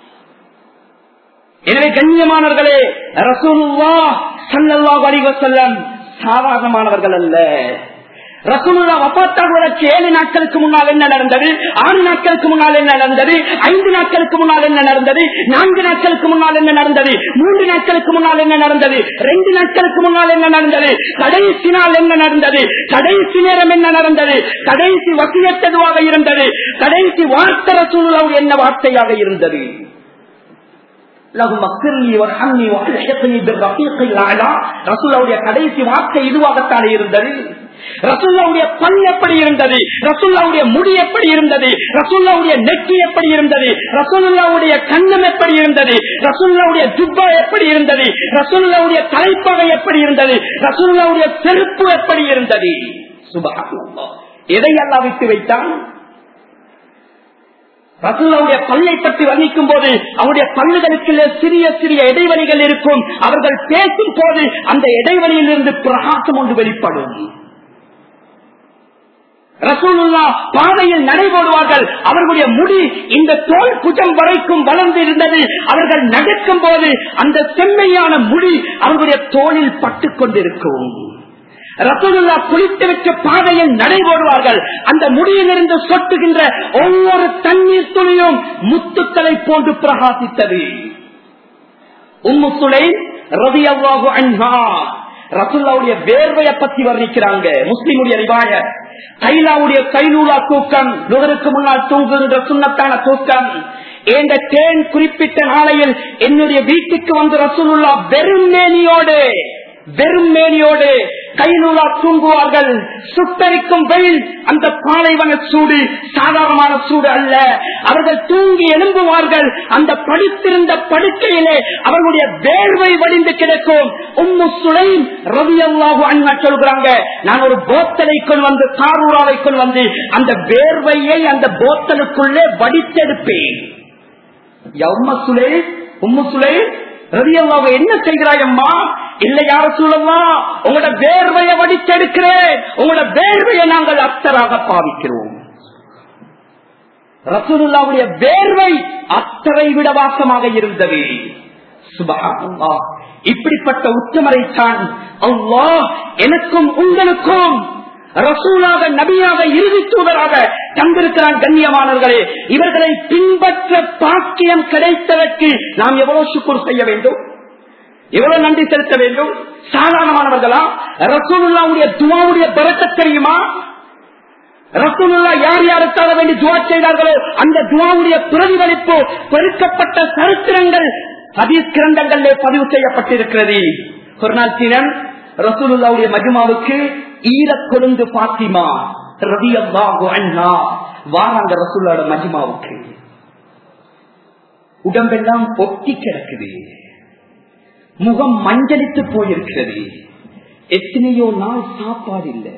எனவே கண்ணியமானவர்களே, ரசூலுல்லாஹ் ஸல்லல்லாஹு அலைஹி வஸல்லம் சாதாரணமானவர்கள் அல்ல. ரசூலுல்லாஹ் வஃபாத்தாகுவதற்கு 7 நாட்களுக்கு முன்னால் என்ன நடந்தது, 6 நாட்களுக்கு முன்னால் என்ன நடந்தது, 5 நாட்களுக்கு முன்னால் என்ன நடந்தது, 4 நாட்களுக்கு முன்னால் என்ன நடந்தது, 3 நாட்களுக்கு முன்னால் என்ன நடந்தது, 2 நாட்களுக்கு முன்னால் என்ன நடந்தது, கடைசி நாள் என்ன நடந்தது, கடைசி நேரம் என்ன நடந்தது, கடைசி வசியத் எதுவாக இருந்தது, கடைசி வார்த்தை ரசூலுல்லாஹ் என்ன வார்த்தையாக இருந்தது. ரசூலுல்லாஹ்வுடைய கடைசி வார்த்தை இதுவாகத்தானே இருந்தது. ரசூலுல்லாஹ்வுடைய பல் எப்படி இருந்தது, ரசூலுல்லாஹ்வுடைய முடி எப்படி இருந்தது, ரசூலுல்லாஹ்வுடைய நெற்றி எப்படி இருந்தது, ரசூலுல்லாஹ்வுடைய கன்னம் எப்படி இருந்தது, ரசூலுல்லாஹ்வுடைய ஜுப்பா எப்படி இருந்தது, ரசூலுல்லாஹ்வுடைய தலைப்பகை எப்படி இருந்தது, ரசூலுல்லாஹ்வுடைய செருப்பு எப்படி இருந்தது. சுப்ஹானல்லாஹ். எதை அல்லாஹ் விட்டு வைத்தான்? ரசூலுல்லாஹ்வுடைய பல்லை பற்றி வர்ணிக்கும் போது அவருடைய பல்லுகளுக்கு சிறிய சிறிய இடைவெளிகள் இருக்கும். அவர்கள் பேசும் போது அந்த இடைவெளியில் இருந்து பிரகாசம் ஒன்று வெளிப்படும். ரசூலுல்லாஹ் பாதையில் நடைபோடுவார்கள். அவர்களுடைய முடி இந்த தோல் புஜம் வரைக்கும் வளர்ந்து இருந்தது. அவர்கள் நடக்கும் போது அந்த செம்மையான முடி அவர்களுடைய தோளில் பட்டுக் கொண்டிருக்கும். ரசூலுல்லாஹ் குளித்துவிட்டு பாதையில் நடைபோடுவார்கள். அந்த முடியிலிருந்து சொட்டுகின்ற ஒவ்வொரு தண்ணீர் துளியும் முத்துக்களை போன்று பிரகாசித்தது. உம்மு சுலைம் ரலியல்லாஹு அன்ஹா ரசூலுல்லாஹ்வுடைய வேர்வையை பற்றி வர்ணிக்கிறாங்க. முஸ்லிமுடைய ரிவாயத். கைலாவுடைய கைலூலா தூக்கம், நுகருக்கு முன்னால் தூங்குகின்ற சுன்னத்தான தூக்கம். இந்த தேன் குறிப்பிட்ட நாளையில் என்னுடைய வீட்டுக்கு வந்து ரசூலுல்லாஹ் வெறும் மேனியோடு கைலூலா தூங்குவார்கள். சுட்டரிக்கும் வெயில், அந்த பாலைவன சூடு சாதாரணமான சூடு அல்ல. அவர்கள் தூங்கி எழும்புவார்கள். அந்த படுத்திருந்த படுக்கையிலே அவர்களுடைய வேர்வை வடிந்து கிடக்கும். உம்மு சுலைம் ரலியல்லாஹு அன்ஹா சொல்கிறாங்க, நான் ஒரு போத்தலை கொண்டு வந்து காரூராவை கொண்டு வந்து அந்த வேர்வையை அந்த போத்தலுக்குள்ளே வடித்தெடுப்பேன். உம்மு சுலைம் ரலியல்லாஹு என்ன செய்கிறாய் அம்மா? இல்ல யா ரசூலல்லாஹ், உங்களோட வேர்வையை வடித்தெடுக்கிறேன். உங்களோட வேர்வையை நாங்கள் அத்தராக பாவிக்கிறோம். ரசூலுல்லாஹ்வுடைய வேர்வை அத்தரை விட வாசமாக இருந்தது. சுப்ஹானல்லாஹ். இப்படிப்பட்ட உச்சமரை தான் அல்லாஹ் எனக்கும் உங்களுக்கும் ரசூலாக நபியாக இறுதி தூதராக தந்திருக்கிறான். கண்ணியமானவர்களே, இவர்களை பின்பற்ற பாக்கியம் கிடைத்ததற்கு நாம் எவ்வளவு சுக்குர் செய்ய வேண்டும், எவ்வளவு நன்றி செலுத்த வேண்டும். சாதாரணமானவர்களா? ரசூலுல்லாஹ்வுடைய துஆவுடைய பரக்கத் தெரியுமா? ரசூலுல்லாஹ் யார் யாருக்காக வேண்டி துஆ செய்தார்களோ அந்த துஆவுடைய பிரதிபலிப்பு பெருக்கப்பட்ட சரித்திரங்கள் ஹதீஸ் கிரந்தங்களிலே பதிவு செய்யப்பட்டிருக்கிறது. ஒரு நாள் தினம் ரசூலுல்லாஹ்வுடைய மஜ்மாவுக்கு ஈரக்கொழுந்து பாத்திமா ரலியல்லாஹு அன்ஹா வாராங்க. ரசூலுல்லாஹ்வுடைய மஜ்மாவுக்கு உடம்பெல்லாம் ஒட்டி கிடக்குது, முகம் மஞ்சளித்து போயிருக்கிறது. எத்தனையோ நாள் சாப்பாடு இல்ல,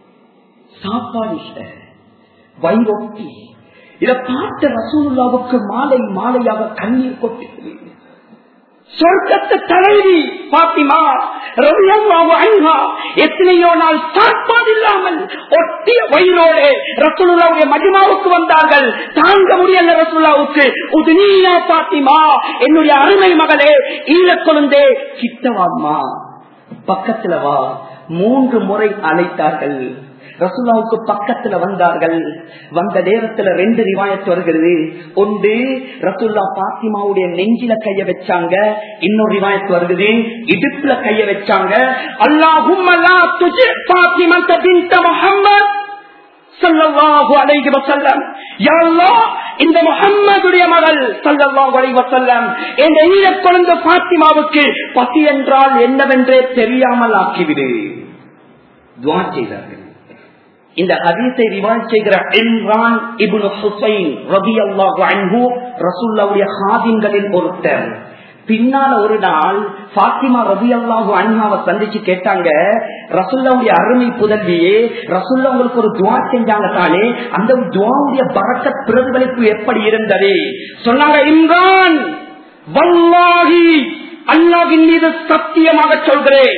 வயிறொட்டி. இதை பார்த்த ரசூலுல்லாஹ்வுக்கு மாலை மாலையாக கண்ணீர் கொட்டியது. சொர்க்கத்து தலைவி பாத்திமா ரலியல்லாஹு அன்ஹா எத்தனையோ நாள் சாப்பாடு இல்லாமல் ஒட்டிய வயிறோடு ரசூலுல்லாஹ்வுடைய மஜ்மாவுக்கு வந்தார்கள். தாங்க முடியல ரசூலுல்லாஹ்வுக்கு. உதுனியா பாத்திமா, என்னுடைய அருமை மகளே, ஈழக்கொழுந்தே, கிட்டவாமா, பக்கத்துல வா. 3 முறை அழைத்தார்கள். ரசூலுல்லாஹ்வுக்கு பக்கத்துல வந்தார்கள். வந்த நேரத்துல 2 ரிவாயத் வருகிறது. ஒன்று ரசூலுல்லாஹ் பாத்திமாவுடைய நெஞ்சில கைய வச்சாங்க, இன்னொரு ரிவாயத் வருகிறது இடுப்புல கைய வச்சாங்க. அல்லாஹும்ம லா துஜி பாத்திமா பின்த் முஹம்மத் ஸல்லல்லாஹு அலைஹி வஸல்லம், யா அல்லாஹ், இந்த முஹம்மதுடைய மகள் ஸல்லல்லாஹு அலைஹி வஸல்லம் இந்த ஈழக்கொழுந்து பாத்திமாவுக்கு பசி என்றால் என்னவென்றே தெரியாமல் ஆக்கிவிடு. துஆ செய்தார்கள். இந்த ஹதீஸை ரிவாயத் செய்கிற இம்ரான் இப்னு ஹுசைன் ரலியல்லாஹு அன்ஹு ரசூலுல்லாஹ்வுடைய ஹாதிம்களில் ஒருத்தர். பின்னால ஒரு நாள் ஃபாத்திமா ரலியல்லாஹு அன்ஹாவை சந்திச்சு கேட்டாங்க, ரசூலுல்லாஹ்வுடைய அருமை புதல்வியே, ரசூலுல்லாஹ் உங்களுக்கு ஒரு துஆ செஞ்சாங்க தானே, அந்த துஆவுடைய பரக்கத் பிரதிபலிப்பு எப்படி இருந்தது? சொன்னாங்க, இம்ரான், வல்லாஹி, அல்லாஹ்வின் மீது சத்தியமாக சொல்கிறேன்,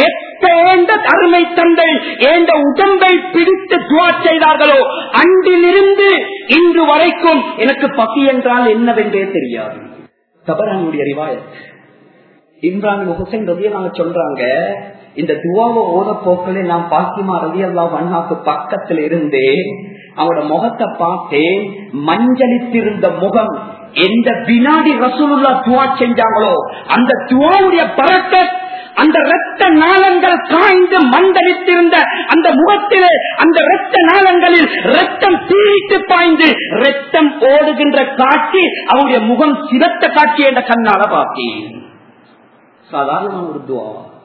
அருமை தந்தை எந்த உடம்பை பிடித்து துஆ செய்தார்களோ அன்றிலிருந்து இன்று வரைக்கும் எனக்கு பசி என்றால் என்னவென்றே தெரியாது. தபரானுடைய ரிவாயத். இம்ரான் ஹுசைன் ரலியல்லாஹு சொல்றாங்க, இந்த துஆவை ஓத போக்களே நான் பாத்திமா ரலியல்லாஹு அன்ஹாக்கு பக்கத்துல இருந்து அவனோட முகத்தை பார்த்தேன். மஞ்சளித்திருந்த முகம். எந்த வினாடி ரசூலுல்லாஹ் துஆ செஞ்சாங்களோ அந்த துஆவுடைய பரக்கத், அந்த இரத்த நாளங்கள் காய்ந்து மண்டலித்திருந்த அந்த முகத்திலே, அந்த இரத்த நாளங்களில் ரத்தம் பீரிட்டு பாய்ந்து ரத்தம் ஓடுகின்ற காட்சி, அவருடைய முகம் சிவத்த காட்சி என்ற கண்ணால பார்த்தேன். சாதாரணமான ஒரு துஆ.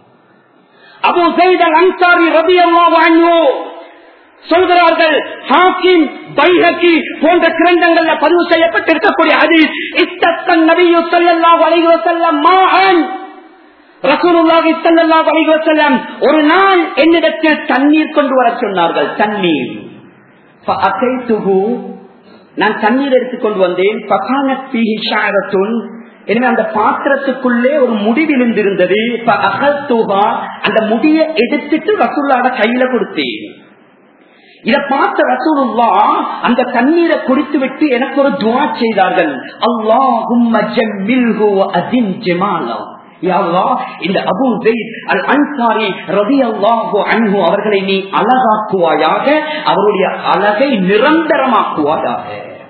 அபூ ஸைத் அல்-அன்சாரி ரலியல்லாஹு அன்ஹு சொல்கிறார்கள், ஹாக்கிம், பைஹகி போன்ற கிரந்தங்கள்ல பதிவு செய்யப்பட்டிருக்கக்கூடிய ஹதீஸ், இஸ்தஸ்கன் நபியு ஸல்லல்லாஹு அலைஹி வஸல்லம் மாஅன், ரசூலுல்லாஹி ஸல்லல்லாஹு அலைஹி வஸல்லம் ஒரு நாள் என்னிடத்தில் தண்ணீர் கொண்டு வர சொன்னார்கள். தண்ணீர். ஃபஅதைதுஹு, நான் தண்ணீர் எடுத்துக் கொண்டு வந்தேன். ஃபகானத் ஃபீஹி ஷஅரத்துன், எனவே அந்த பாத்திரத்துக்குள்ளே ஒரு முடி விழுந்திருந்தது. ஃபஅகல்துஹா, அந்த முடியை எடுத்துட்டு ரசூலுல்லாஹ்வோட கையில கொடுத்தேன். இத பார்த்த ரசூலுல்லாஹ் அந்த தண்ணீரை குடித்து விட்டு எனக்கு ஒரு துஆ செய்தார்கள். அல்லாஹும்ம ஜம்மில்ஹு வ அஸின் ஜமாலா, யா அல்லாஹ், இந்த அபூ ஸைத் அல்-அன்சாரி ரலியல்லாஹு அன்ஹு அவர்களை நீ அழகாக்குவாயாக, அவருடைய அழகை நிரந்தரமாக்குவாயாக.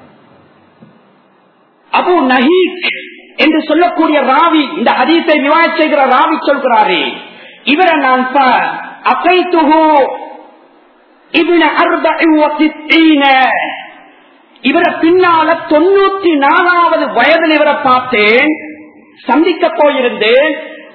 அபூ நஹீக் என்று சொல்லக்கூடிய ராவி, இந்த ஹதீஸை ரிவாயத் செய்கிற ராவி சொல்கிறாரே, இவரை நான் அகைதுஹு இப்ன 64, இவரை பின்னால 94வது வயதில் இவரை பார்த்தேன், சந்திக்க போயிருந்தேன்.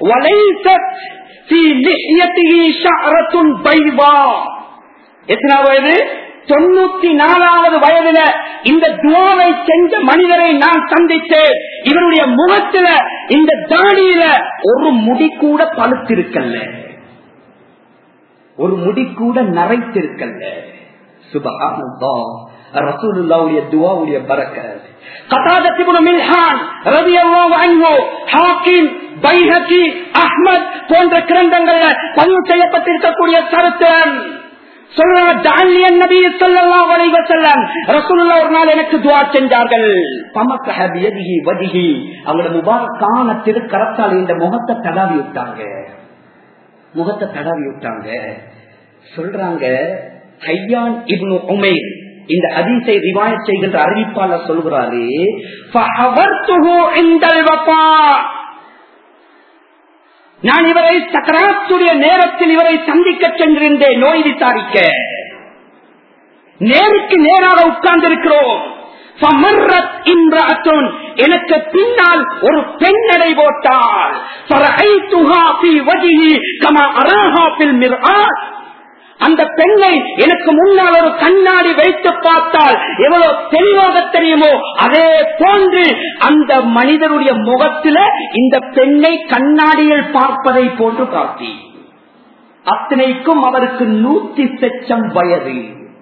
எத்தனை வயது? 94வது வயதுல இந்த துஆவை செஞ்ச மனிதரை நான் சந்தித்தேன். இவருடைய முகத்துல, இந்த தாடியில ஒரு முடி கூட பழுத்திருக்கல்ல, ஒரு முடி கூட நரைத்திருக்கல்ல. சுப்ஹானல்லாஹ், ரசூலுல்லாஹ்வுடைய துஆவுடைய பரக்கத். கதாதா இப்னு மில்ஹான் ரலியல்லாஹு அன்ஹு, ஹாக்கிம், பைஹகி, அஹ்மத் போன்ற கிரந்தங்கள்ல பதிவு செய்யப்பட்டிருக்கக்கூடிய சரித்திரம் சொல்றாங்க. தானியல் நபி ஸல்லல்லாஹு அலைஹி வஸல்லம் ரசூலுல்லாஹ் ஒரு நாள் எனக்கு துஆ செஞ்சார்கள். பமக்கஹ பியதிஹி வஜ்ஹி, அவங்களோட முபாரக்கான திருக்கரத்தால் இந்த முகத்தை தடவி விட்டாங்க. முகத்தை தடவி விட்டாங்க. சொல்றாங்க, ஹையான் இப்னு உமைர் இந்த ஹதீஸை ரிவாயத் செய்கின்ற அறிவிப்பாளர் சொல்கிறாரு, நான் இவரை சக்கராத்துடைய நேரத்தில் இவரை சந்திக்க சென்றிருந்தேன், நோய் விசாரிக்க. நேருக்கு நேராக உட்கார்ந்திருக்கிறோம். எனக்கு பின்னால் ஒரு பெண் நடை போட்டாள். அந்த பெண்ணை எனக்கு முன்னால் ஒரு கண்ணாடி வைத்து பார்த்தால் எவ்வளவு தெளிவாக தெரியுமோ அதே போன்று அந்த மனிதனுடைய முகத்தில் இந்த பெண்ணை கண்ணாடியில் பார்ப்பதை போன்று காட்டி, அத்தனைக்கும் அவருக்கு 100 வயது.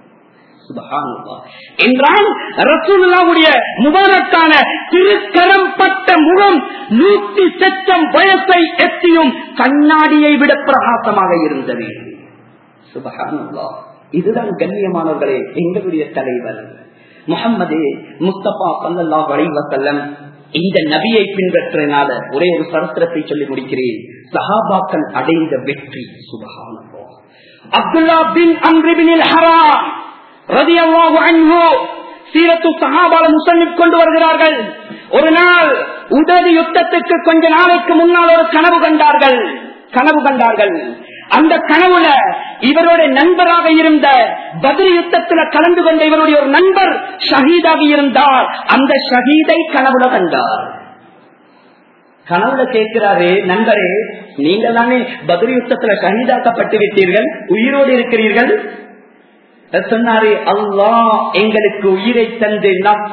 என்றால் ரசூலுல்லாஹ்வுடைய முபாரக்கான திருக்கரம் பட்ட முகம் 100 வயசை எத்தியும் கண்ணாடியை விட பிரகாசமாக இருந்தது. சுப்ஹானல்லாஹ். இதுதான் கண்ணியமானவர்களே எங்களுடைய தலைவர் முஹம்மது முஸ்தபா ஸல்லல்லாஹு அலைஹி வஸல்லம். இந்த நபியை பின்பற்றினால ஒரே ஒரு சரித்திரத்தை சொல்லி முடிக்கிறேன். சஹாபாக்கள் அடைந்த வெற்றி. சுப்ஹானல்லாஹ். அப்துல்லா பின் அம்ர் பின் ஹராம் ரலியல்லாஹு அன்ஹு சீரத்து சஹாபால முஸன்னிப் கொண்டு வருகிறார்கள். ஒரு நாள் உஹது யுத்தத்துக்கு கொஞ்ச நாளைக்கு முன்னால் ஒரு கனவு கண்டார்கள். அந்த கனவுல இவருடைய நண்பராக இருந்த பத்ர் யுத்தத்தில் கலந்து கொண்ட இவருடைய ஒரு நண்பர் ஷஹீதாக இருந்தார். அந்த ஷஹீதை கனவுல கண்டார். கனவுல கேட்கிறாரே, நண்பரே, நீங்கள் தானே பத்ர் யுத்தத்தில் ஷஹீதாக்கப்பட்டு விட்டீர்கள், உயிரோடு இருக்கிறீர்கள். சொன்னாரே, அல்லாஹ் எங்களுக்கு உயிரை தந்து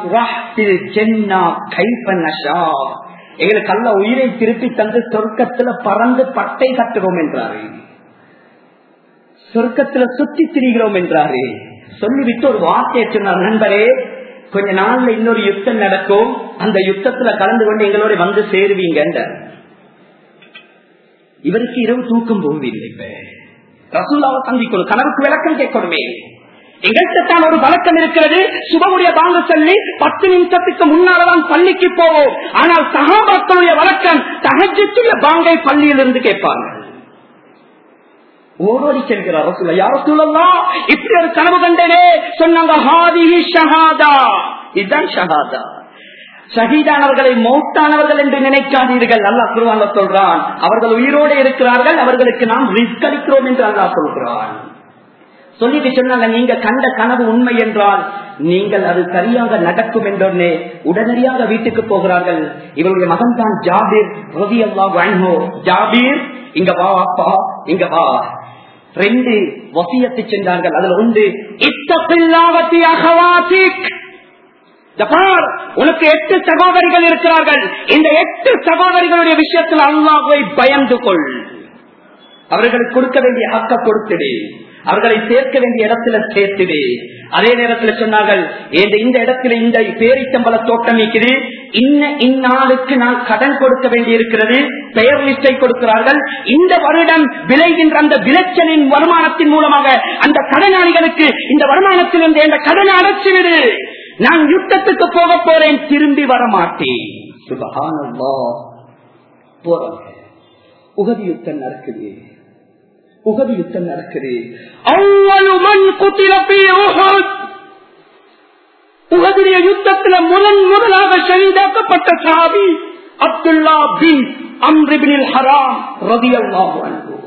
எங்களுக்கு அல்ல உயிரை திருப்பி தந்து சொர்க்கத்துல பறந்து பட்டை கட்டுறோம் என்றாரு, சொர்க்கத்துல சுத்தி திரிகிறோம் என்றாரு. சொல்லிவிட்டு ஒரு வார்த்தையை சொன்னார், நண்பரே, கொஞ்ச நாள்ல இன்னொரு யுத்தம் நடக்கும், அந்த யுத்தத்துல கலந்து கொண்டு எங்களோட வந்து சேருவீங்க. இவருக்கு இரவு தூக்கம் போவதில்லை. இப்ப ரசூலாவை சந்திக்கணும், கனவுக்கு விளக்கம் கேட்கணுமே. எங்கள்கிட்ட ஒரு வழக்கம் இருக்கிறது, சுபமுடைய பாங்க சொல்லி 10 நிமிஷத்துக்கு முன்னால்தான் பள்ளிக்கு போவோம். ஆனால் சஹாபாக்களுடைய வழக்கம் தஹஜ்ஜுடைய பாங்கை பள்ளியிலிருந்து கேட்பாங்க. ஓடோடி செல்கிறார் ரசூலுல்லாஹ், யா ரசூலல்லாஹ், இப்படி ஒரு கனவு கண்டனே. சொன்னாங்க, ஹாதிஹி ஷஹாதா, இதுதான் ஷஹாதா. ஷஹீதானவர்களை மௌத்தானவர்கள் என்று நினைக்காதீர்கள். அல்லாஹ் குர்ஆன்ல சொல்றான், அவர்கள் உயிரோடு இருக்கிறார்கள், அவர்களுக்கு நாம் ரிஸ்க் அளிக்கிறோம் என்று அல்லாஹ் சொல்கிறான். சொல்லிட்டு சொன்னாங்க, நீங்க கண்ட கனவு உண்மை என்றால் நீங்கள் அது சரியாக நடக்கும் என்றே உடனடியாக வீட்டுக்கு போகிறார்கள். இவருடைய மகன் தான் ஜாபீர் ரலியல்லாஹு அன்ஹு. ஜாபீர், இங்க வா அப்பா, இங்க வா. 2 வசியத்தை சென்றார்கள். அதுல ஒன்று, இத்தபில்லாஹி அஹவாதிக், ஜபார், உனக்கு 8 சகோதரிகள் இருக்கிறார்கள். இந்த 8 சகோதரிகளுடைய விஷயத்தில் அல்லாஹ்வை பயந்து கொள். அவர்களுக்கு கொடுக்க வேண்டிய ஹக்க கொடுத்துடு, அவர்களை சேர்க்க வேண்டிய இடத்துல சேர்த்துடு. அதே நேரத்தில் சொன்னார்கள், இந்த இடத்துல இந்த பேரிச்சம்பள தோட்டம் இருக்குது, இந்நாளுக்கு நான் கடன் கொடுக்க வேண்டி இருக்கிறது, பெயர் லிஸ்டை கொடுக்கிறார்கள். இந்த வருடம் விளைகின்ற அந்த விளைச்சலின் வருமானத்தின் மூலமாக அந்த கடனாளிகளுக்கு இந்த வருமானத்தில் இருந்து இந்த கடனை அடைச்சுவிடு. நான் யுத்தத்துக்கு போக போறேன், திரும்பி வர மாட்டேன். சுப்ஹானல்லாஹ். போறாங்க. உஹது யுத்தம் நடக்குது. உஹதுடைய யுத்தத்தில் முதலாக ஷஹீதாக்கப்பட்ட சஹாபி அப்துல்லா பின் அம்ர் பின் ஹராம் ரலியல்லாஹு அன்ஹு.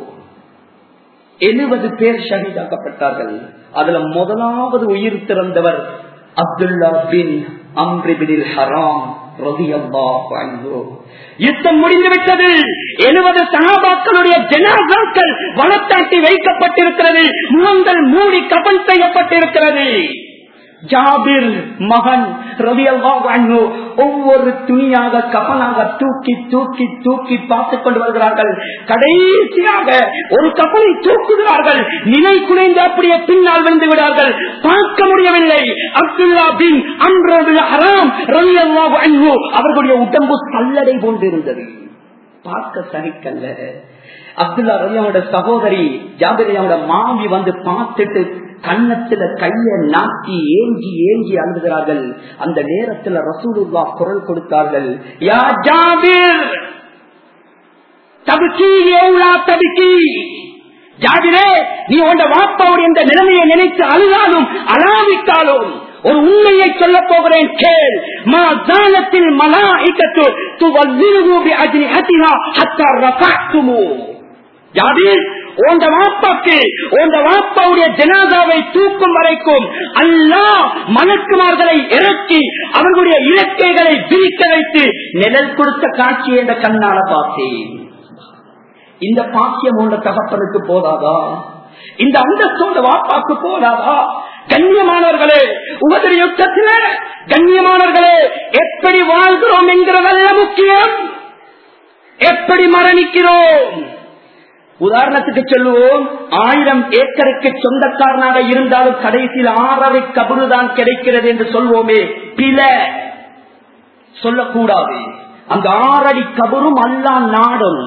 70 பேர் ஷஹீதாக்கப்பட்டார்கள். அதுல முதலாவது உயிர் திறந்தவர் அப்துல்லா பின் அம்ர் பின் ஹராம் ரலியல்லாஹு அன்ஹு. யுத்தம் முடிந்துவிட்டது. 70 சஹாபாக்களுடைய ஜனாசாக்கள் வலத்தாட்டி வைக்கப்பட்டிருக்கிறது, முகங்கள் மூடி கபன் செய்யப்பட்டிருக்கிறது. ஜாபிர் மகன் ரலியல்லாஹு அன்ஹு ஒவ்வொரு துணியாக கபனாக தூக்கி தூக்கி தூக்கி பார்த்துக் கொண்டு வருகிறார்கள். கடைசியாக ஒரு கபனை தூக்குகிறார்கள், நிலை குலைந்து அப்படியே பின்னால் விழுந்து விடார்கள், பார்க்க முடியவில்லை. அப்துல்லா பின் அம்ர் பின் ஹராம் ரலியல்லாஹு அன்ஹு அவர்களுடைய உடம்பு கல்லடை போன்றிருந்தது, பார்க்க சகிக்கல்ல. அப்துல்லா ரலியல்லாஹுடைய சகோதரி ஜாபிரியோட மாமி வந்து பார்த்துட்டு கன்னத்துல கைய நாட்டி ஏஞ்சி ஏஞ்சி அழுகிறார்கள். அந்த நேரத்தில் ரசூலுல்லாஹ் குரல் கொடுத்தார்கள், யா ஜாபிர் தப்கி யௌலா தப்கி, ஜாபிரே, நீ உன் வாப்பாவுடைய இந்த நிலைமையை நினைத்து அழுதாலும் அழாவிட்டாலும் ஒரு உண்மையை சொல்ல போகிறேன் கேள். மாதானத்தில் மலாயிகத்து துவல்லிரு பிஅஜ்னிஹதிஹா ஹத்தா ரஃபஅதுமு. ஜாபிர், உன் வாப்பாக்கு உன் வாப்பாவுடைய ஜனாதாவை தூக்கும் வரைக்கும் அல்லாஹ் மலக்குமார்களை இறக்கி அவர்களுடைய இலக்கைகளை விரிக்க வைத்து நிழல் கொடுத்த காட்சியை இந்த கண்ணால பார்த்தேன். இந்த பாக்கியம் உள்ள தகப்பனுக்கு போதாதா? இந்த அந்தஸ்தோட வாப்பாக்கு போதாதா? கண்ணியமானவர்களே, உபதிர யுத்தத்தில கண்ணியமானவர்களே, எப்படி வாழ்கிறோம் என்கிறதல்ல முக்கியம், எப்படி மரணிக்கிறோம். உதாரணத்துக்கு சொல்லுவோம், 1000 ஏக்கருக்கு சொந்தக்காரனாக இருந்தாலும் கடைசியில் 6 கபரு தான் கிடைக்கிறது என்று சொல்வோமே, பில சொல்லக்கூடாது. அந்த 6 கபரும் அல்லாஹ் நாடும்.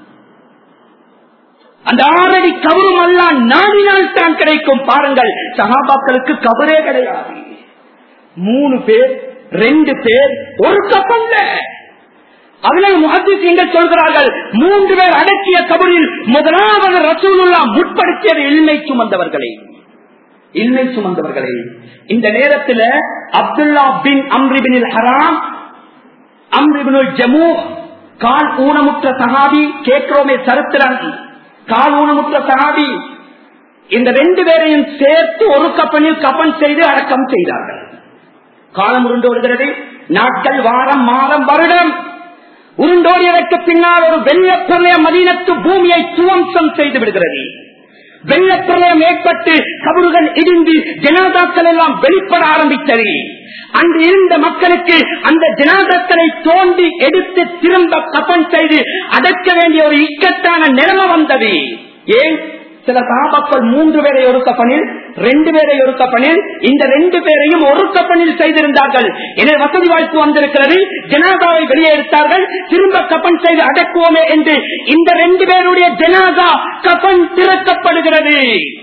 அந்த 6 கபரும் அல்லாஹ் நாடினால் தான் கிடைக்கும். பாருங்கள், சஹாபாக்களுக்கு கபரே கிடையாது. 3 பேர் 2 பேர் ஒரு கப்பல்ல. அதில் முஹத்திஸீன்கள் சொல்கிறார்கள், 3 பேர் அடக்கிய கபரில் முதலாவது ரசூலுல்லாஹ் முற்படுத்தியது இல்மை சுமந்தவர்களை. இல்மை சுமந்தவர்களை. இந்த நேரத்தில் அப்துல்லா பின் அம்ர் இப்னுல் ஹராம், அம்ர் இப்னுல் ஜமூஹ், கால் ஊனமுற்ற சஹாபி, கேட்கிறோமே சரித்திரம், கால் ஊனமுற்ற சஹாபி, இந்த 2 பேரையும் சேர்த்து ஒரு கப்பலில் கப்பன் செய்து அடக்கம் செய்தார்கள். காலம் உருண்டு வருகிறது. நாட்கள், வாரம், மாதம், வருடம் உருண்டோடியதற்கு பின்னால் ஒரு வெள்ளப்பிரளயம் மதீனத்து பூமியை துவம்சம் செய்து விடுகிறது. வெள்ளப்பிரளயம் ஏற்பட்டு கபறுகள் இடிந்து ஜனாதாக்கள் எல்லாம் வெளிப்பட ஆரம்பித்தது. அங்கு இருந்த மக்களுக்கு அந்த ஜனாதாக்களை தோண்டி எடுத்து திரும்ப கபன் செய்து அடக்க வேண்டிய ஒரு இக்கட்டான நிலைமை வந்தது. ஏன்? சில சஹாபாக்கள் 3 பேரை ஒரு கப்பனில், 2 பேரை ஒரு கப்பனில், இந்த 2 பேரையும் ஒரு கப்பனில் செய்திருந்தார்கள். எனவே வசதி வாய்ப்பு வந்திருக்கிறது, ஜனாதாவை வெளியே எடுத்தார்கள், திரும்ப கப்பன் செய்து அடக்குவோமே என்று இந்த 2 பேருடைய ஜனாதா கப்பன் திறக்கப்படுகிறது.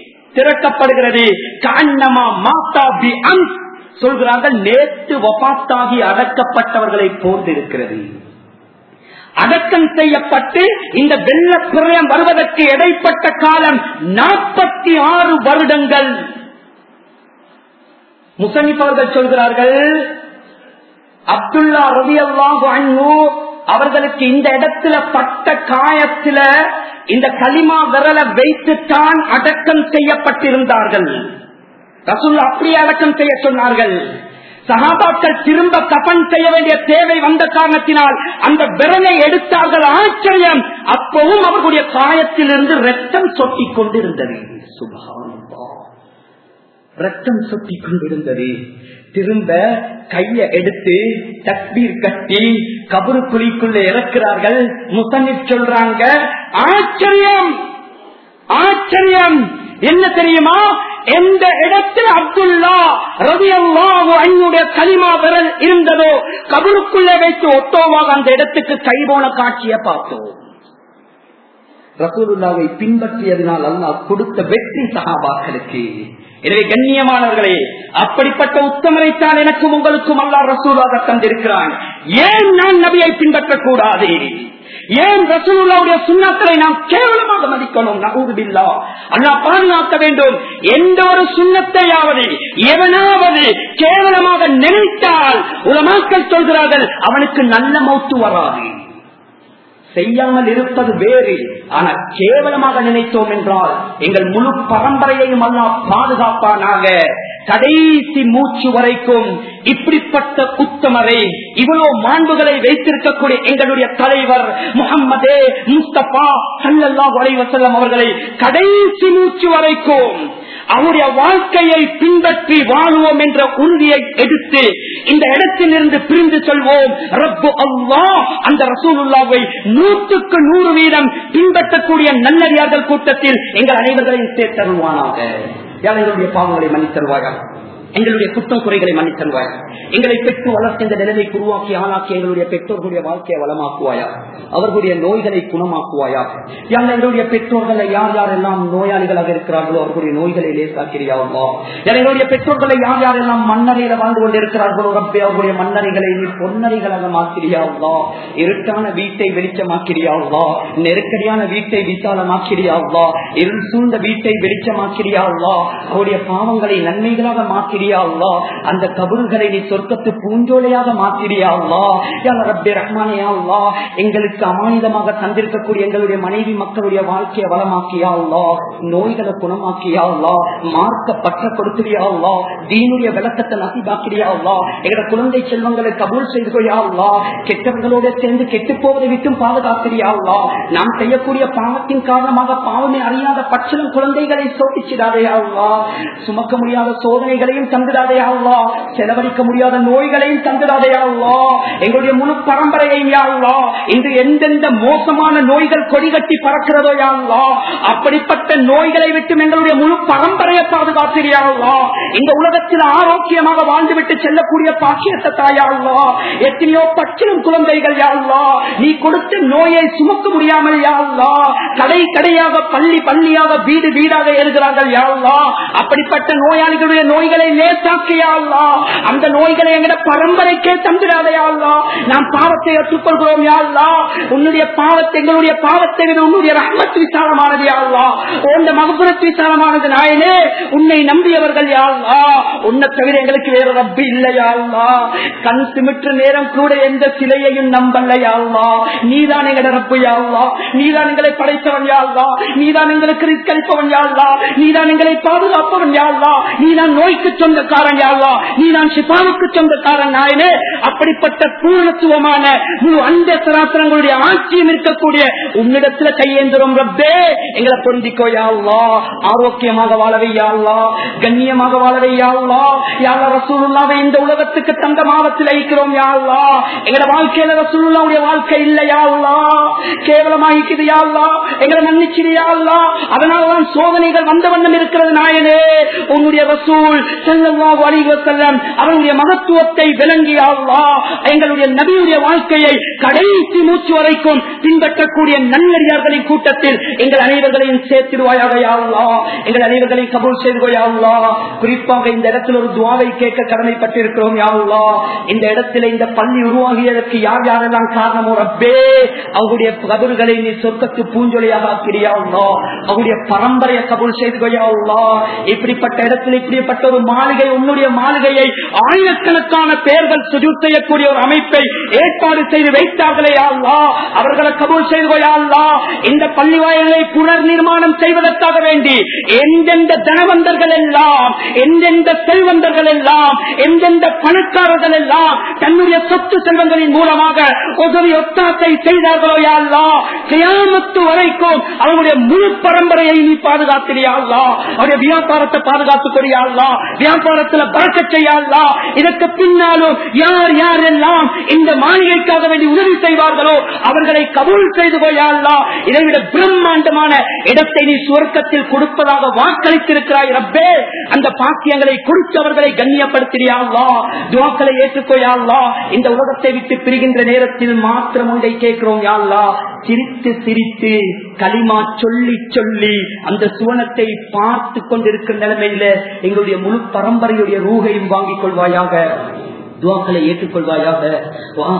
கண்ணமா மாதா பி அம் சொல்கிறார்கள், நேற்று வபாத்தாகி அடக்கப்பட்டவர்களை போன்றிருக்கிறது. அடக்கம் செய்யப்பட்டு இந்த வெள்ள பிரளயம் வருவதற்கு இடைப்பட்ட காலம் 46 வருடங்கள். முஸன்னிஃப் அவர்கள் சொல்கிறார்கள், அப்துல்லா ரலியல்லாஹு அன்ஹு அவர்களுக்கு இந்த இடத்துல பட்ட காயத்தில இந்த கலிமா விரலை வைத்துத்தான் அடக்கம் செய்யப்பட்டிருந்தார்கள். ரசூலுல்லாஹ் அப்படியே அடக்கம் செய்ய சொன்னார்கள். சஹாபாக்கள் திரும்ப கஃன் செய்ய வேண்டிய தேவை வந்த காரணத்தினால் அந்த விரலை எடுத்தார்கள். ஆச்சரியம், அப்பவும் அவர்களுடைய காயத்திலிருந்து ரத்தம் சொட்டிக் கொண்டிருந்தது. சுப்ஹானல்லாஹ், ரத்தம் சொட்டிக் கொண்டிருந்தது. திரும்ப கைய எடுத்து தக்பீர் கட்டி கபரு குழிக்குள்ளே இறக்கிறார்கள். முஸன்னிஃப் சொல்றாங்க, ஆச்சரியம் ஆச்சரியம் என்ன தெரியுமா? எந்த இடத்தில் அப்துல்லா ரலியல்லாஹு அன்ஹுடைய கலிமா விரல் இருந்ததோ கபருக்குள்ளே வைத்து ஒட்டோவாக அந்த இடத்துக்கு கைபோன காட்சியை பார்த்தோம். ரசூலுல்லாஹ்வை பின்பற்றியதனால் அல்லாஹ் கொடுத்த வெற்றி சஹாபாக்களுக்கு. எனவே கண்ணியமானவர்களே, அப்படிப்பட்ட உத்தமரைத்தான் எனக்கும் உங்களுக்கும் அல்லாஹ் ரசூலாக தந்திருக்கிறான். ஏன் நான் நபியை பின்பற்றக்கூடாது? ஏன் ரசூலுல்லாஹ்வுடைய சுன்னத்தை நாம் கேவலமாக மதிக்கணும்? நஊது பில்லாஹ், அல்லாஹ் பாதுகாக்க வேண்டும். எந்த ஒரு சுன்னத்தையாவது எவனாவது கேவலமாக நினைத்தால் உலமாக்கள் சொல்கிறார்கள், அவனுக்கு நல்ல மௌத்து வராது. செய்யாமல் இருப்பது வேறு, ஆனால் கேவலமாக நினைத்தோம் என்றால் எங்கள் முழு பரம்பரையையும் அல்லாஹ் பாதுகாப்பானாக. கடைசி மூச்சு வரைக்கும் இப்படிப்பட்ட உத்தமரை, இவ்வளவு மாண்புகளை வைத்திருக்கக்கூடிய எங்களுடைய தலைவர் முஹம்மதே முஸ்தபா ஸல்லல்லாஹு அலைஹி வஸல்லம் அவர்களை கடைசி மூச்சு வரைக்கும் அவருடைய வாழ்க்கையை பின்பற்றி வாழுவோம் என்ற உறுதியை எடுத்து இந்த இடத்தில் இருந்து பிரிந்து சொல்வோம். ரப்பு அல்லாஹ் அந்த ரசூலுல்லாஹ்வை 100% பின்பற்றக்கூடிய நல்லடியார்கள் கூட்டத்தில் எங்கள் அனைவரையும் சேர்த்தருவானாக. எங்களுடைய பாவங்களை மன்னித்தருவாயாக. எங்களுடைய குற்றம் குறைகளை மன்னித்தருவாயா. எங்களை பெற்று வளர்த்த இந்த நிலைமைக்கு உருவாக்கி ஆளாக்கி எங்களுடைய பெற்றோர்களுடைய வாழ்க்கையை வளமாக்குவாயா. அவர்களுடைய நோய்களை குணமாக்குவாயா. எங்களுடைய பெற்றோர்களை யார் யாரெல்லாம் நோயாளிகளாக இருக்கிறார்களோ அவர்களுடைய நோய்களை லேசாக்கிறியாவா. எங்களுடைய பெற்றோர்களை யார் யாரெல்லாம் மண்ணறையில வாழ்ந்து கொண்டிருக்கிறார்களோ ரப்பே அவர்களுடைய மண்ணறைகளை நீ பொன்னறைகளாக மாற்றியாவா. இருட்டான வீட்டை வெளிச்சமாக்கிறியாவா. நெருக்கடியான வீட்டை விசாலமாக்கிறியாவா. இருள் சூழ்ந்த வீட்டை வெளிச்சமாக்கிறியாவா. அவருடைய பாவங்களை நன்மைகளாக மாற்றி அந்த கபறுகளை நீ சொர்க்கத்து பூஞ்சோலையாக மாற்றியாவா. ரப்பே ரஹ்மானே அல்லாஹ் எங்களுக்கு அமானிதமாக தந்திருக்கக்கூடிய எங்களுடைய மனைவி மக்களுடைய வாழ்க்கையை வளமாக்கியாவா. நோய்களை குணமாக்கியாவா. மார்க்க பற்ற கொடுத்துறியாவா. தீனுடைய விளக்கத்தை நசிபாக்கிறியாவா. எங்களோட குழந்தை செல்வங்களை கபூல் செய்து கொள்ளாவா. கெட்டவர்களோட சேர்ந்து கெட்டு போவதை விட்டும் பாதுகாக்கிறியாவா. நாம் செய்யக்கூடிய பாவத்தின் காரணமாக பாவமே அறியாத பச்சிலும் குழந்தைகளை சோதிச்சிடாதையாவா. சுமக்க முடியாத சோதனைகளையும் தந்துடாதே அல்லாஹ். செலவழிக்க முடியாத நோய்களையும் தந்துடாதே அல்லாஹ். எங்களுடைய முழு பரம்பரையையும் யா அல்லாஹ் இன்று எந்தெந்த மோசமான நோய்கள் கொடிகட்டி பறக்கிறதோ யா அல்லாஹ் அப்படிப்பட்ட நோய்களை விட்டு எங்களுடைய முழு பரம்பரையை பாதுகாத்திரியா அல்லாஹ். இந்த உலகத்தில் ஆரோக்கியமாக வாழ்ந்துவிட்டு செல்லக்கூடிய பாக்கியத்தை தாயா அல்லாஹ். எத்தனையோ பச்சிலும் குழந்தைகள் யா அல்லாஹ் நீ கொடுத்த நோயை சுமக்க முடியாமல் யா அல்லாஹ் கடை கடையாக பள்ளி பள்ளியாக வீடு வீடாக ஏறுகிறார்கள் யா அல்லாஹ். அப்படிப்பட்ட நோயாளிகளுடைய நோய்களை லேசாக்கியா அல்லாஹ். அந்த நோய்களை எங்கட பரம்பரைக்கே தந்துடாதையா அல்லாஹ். நாம் பாவத்தை ஏற்றுக்கொள்கிறோம் யா அல்லாஹ். உன்னுடைய பாவத்தை எங்களுடைய பாவத்தை விட உன்னுடைய ரஹ்மத் விசாலமானது யா அல்லாஹ். உன்னுடைய மக்ஃபிரத் விசாலமானது நாயனே. உன்னை நம்பியவர்கள் யா அல்லாஹ். உன்னை தவிர எங்களுக்கு வேற ரப்பி இல்லை யா அல்லாஹ். கண் சிமிற்ற நேரம் கூட எந்த சிலையையும் நம்பல்ல யா அல்லாஹ். நீதான் எங்கட ரப்பு யா அல்லாஹ். நீதான் எங்களை படைத்தவன் யா அல்லாஹ். நீதான் எங்களுக்கு ரிஸ்க் அளிப்பவன் யா அல்லாஹ். நீதான் எங்களை பாதுகாப்பவன் யா அல்லாஹ். நீதான் நோய்க்கு சொந்தக்காரன் யா அல்லாஹ். நீதான் ஷிஃபாவுக்கு சொந்தக்காரன் நாயனே. அப்படிப்பட்ட பூர்ணத்துவமான முழு அந்த சராசரங்களுடைய ஆட்சியும் இருக்கக்கூடிய உன்னிடத்துல கையேந்திரம் ரப்பே எங்களை பொருந்திக்கோ யா அல்லாஹ். ஆரோக்கியமாக வாழவை யா அல்லாஹ். கண்ணியமாக வாழவை யா அல்லாஹ். யா அல்லாஹ் ரசூலுல்லாஹ்வை இந்த உலகத்துக்கு தந்த மாவத்தில் ஐக்கிறோம் யா அல்லாஹ். எங்களோட வாழ்க்கையில ரசூலுல்லாஹ்வுடைய வாழ்க்கை இல்ல யா அல்லாஹ். கேவலமாகிக்குது யா அல்லாஹ். எங்களை மன்னிச்சிடு யா அல்லாஹ். அதனால்தான் சோதனைகள் வந்த வண்ணம் இருக்கிறது நாயனே. உன்னுடைய ரசூல் ஸல்லல்லாஹு அலைஹி வஸல்லம் அவருடைய மகத்துவத்தை விளங்கிய அல்லாஹ் எங்களுடைய நபியுடைய வாழ்க்கையை கடைசி மூச்சு வரைக்கும் பின்பற்றக்கூடிய நல்லடியார்களின் கூட்டத்தில் எங்கள் அனைவர்களையும் சேர்த்திடுவாயாக யா அல்லாஹ். எங்கள் அனைவர்களையும் கபூல் செய்து யா அல்லாஹ். குறிப்பாக இந்த இடத்தில் ஒரு துஆவை கேட்க கடமைப்பட்டிருக்கிறோம் யா அல்லாஹ். இந்த இடத்துல இந்த பள்ளி உருவாகியதற்கு யார் யாரெல்லாம் காரணமோ ரப்பே அவருடைய கபறுகளை நீ சொர்க்கத்து பூஞ்சொலியாக ஆக்கிறியா அல்லாஹ். அவருடைய பரம்பரையை கபூல் செய்து யா அல்லாஹ். இப்படிப்பட்ட இடத்தில் இப்படிப்பட்ட ஒரு மாளிகை உன்னுடைய மாளிகையை ஆயிரக்கணக்கான பேர்கள் சுஜூத் செய்யக்கூடிய ஒரு அமைப்பை ஏற்பாடு செய்து வைத்தார்களே அல்லாஹ். அவர்களை கபூல் செய்து அல்லாஹ். இந்த பள்ளி வாயிலை புனர் நிர்மாணம் செய்வதற்காக வேண்டி எந்தெந்த தனவந்தர்கள் எல்லாம் எந்தெந்த செல்வந்தர்கள் எல்லாம் எந்தெந்த பணக்காரர்கள் எல்லாம் தன்னுடைய சொத்து செல்வங்களின் மூலமாக உதவி ஒத்தாசை செய்தார்களோ யா அல்லாஹ் கியாமத்து வரைக்கும் அவருடைய முழு பரம்பரையை நீ பாதுகாத்திரியா அல்லாஹ். அவருடைய வியாபாரத்தை பாதுகாத்துக் கொடியா அல்லாஹ். வியாபாரத்தில் பறக்கச் செய்யா அல்லாஹ். இதற்கு பின்னாலும் யார் யாரெல்லாம் இந்த மாளிகைக்காக வேண்டி உதவி செய்வார்களோ அவர்களை கபூல் செய்து கொய்யா அல்லாஹ். இதைவிட பிரம்மாண்டமான இடத்தை நீ சுவர்க்கத்தில் கொடுப்பதாக வாக்களித்திருக்கிறாய் ரப்பே. அந்த பாக்கியங்களை கொடுத்தவர்களை கண்ணியப்படுத்தியா அல்லாஹ். துஆக்களை ஏற்றுக்கொய்யா அல்லாஹ். இந்த உலகத்தை விட்டு பிரிகின்ற நேரத்தில் மாத்திரம் ஒன்றை கேட்கிறோம் யா அல்லாஹ். சிரித்து சிரித்து கலிமா சொல்லி சொல்லி அந்த சுவனத்தை பார்த்து கொண்டிருக்கிற நிலைமையில எங்களுடைய முழு பரம்பரையுடைய ரூகையும் வாங்கிக் கொள்வாயாக. துஆக்களை ஏற்றுக்கொள்வாயாக.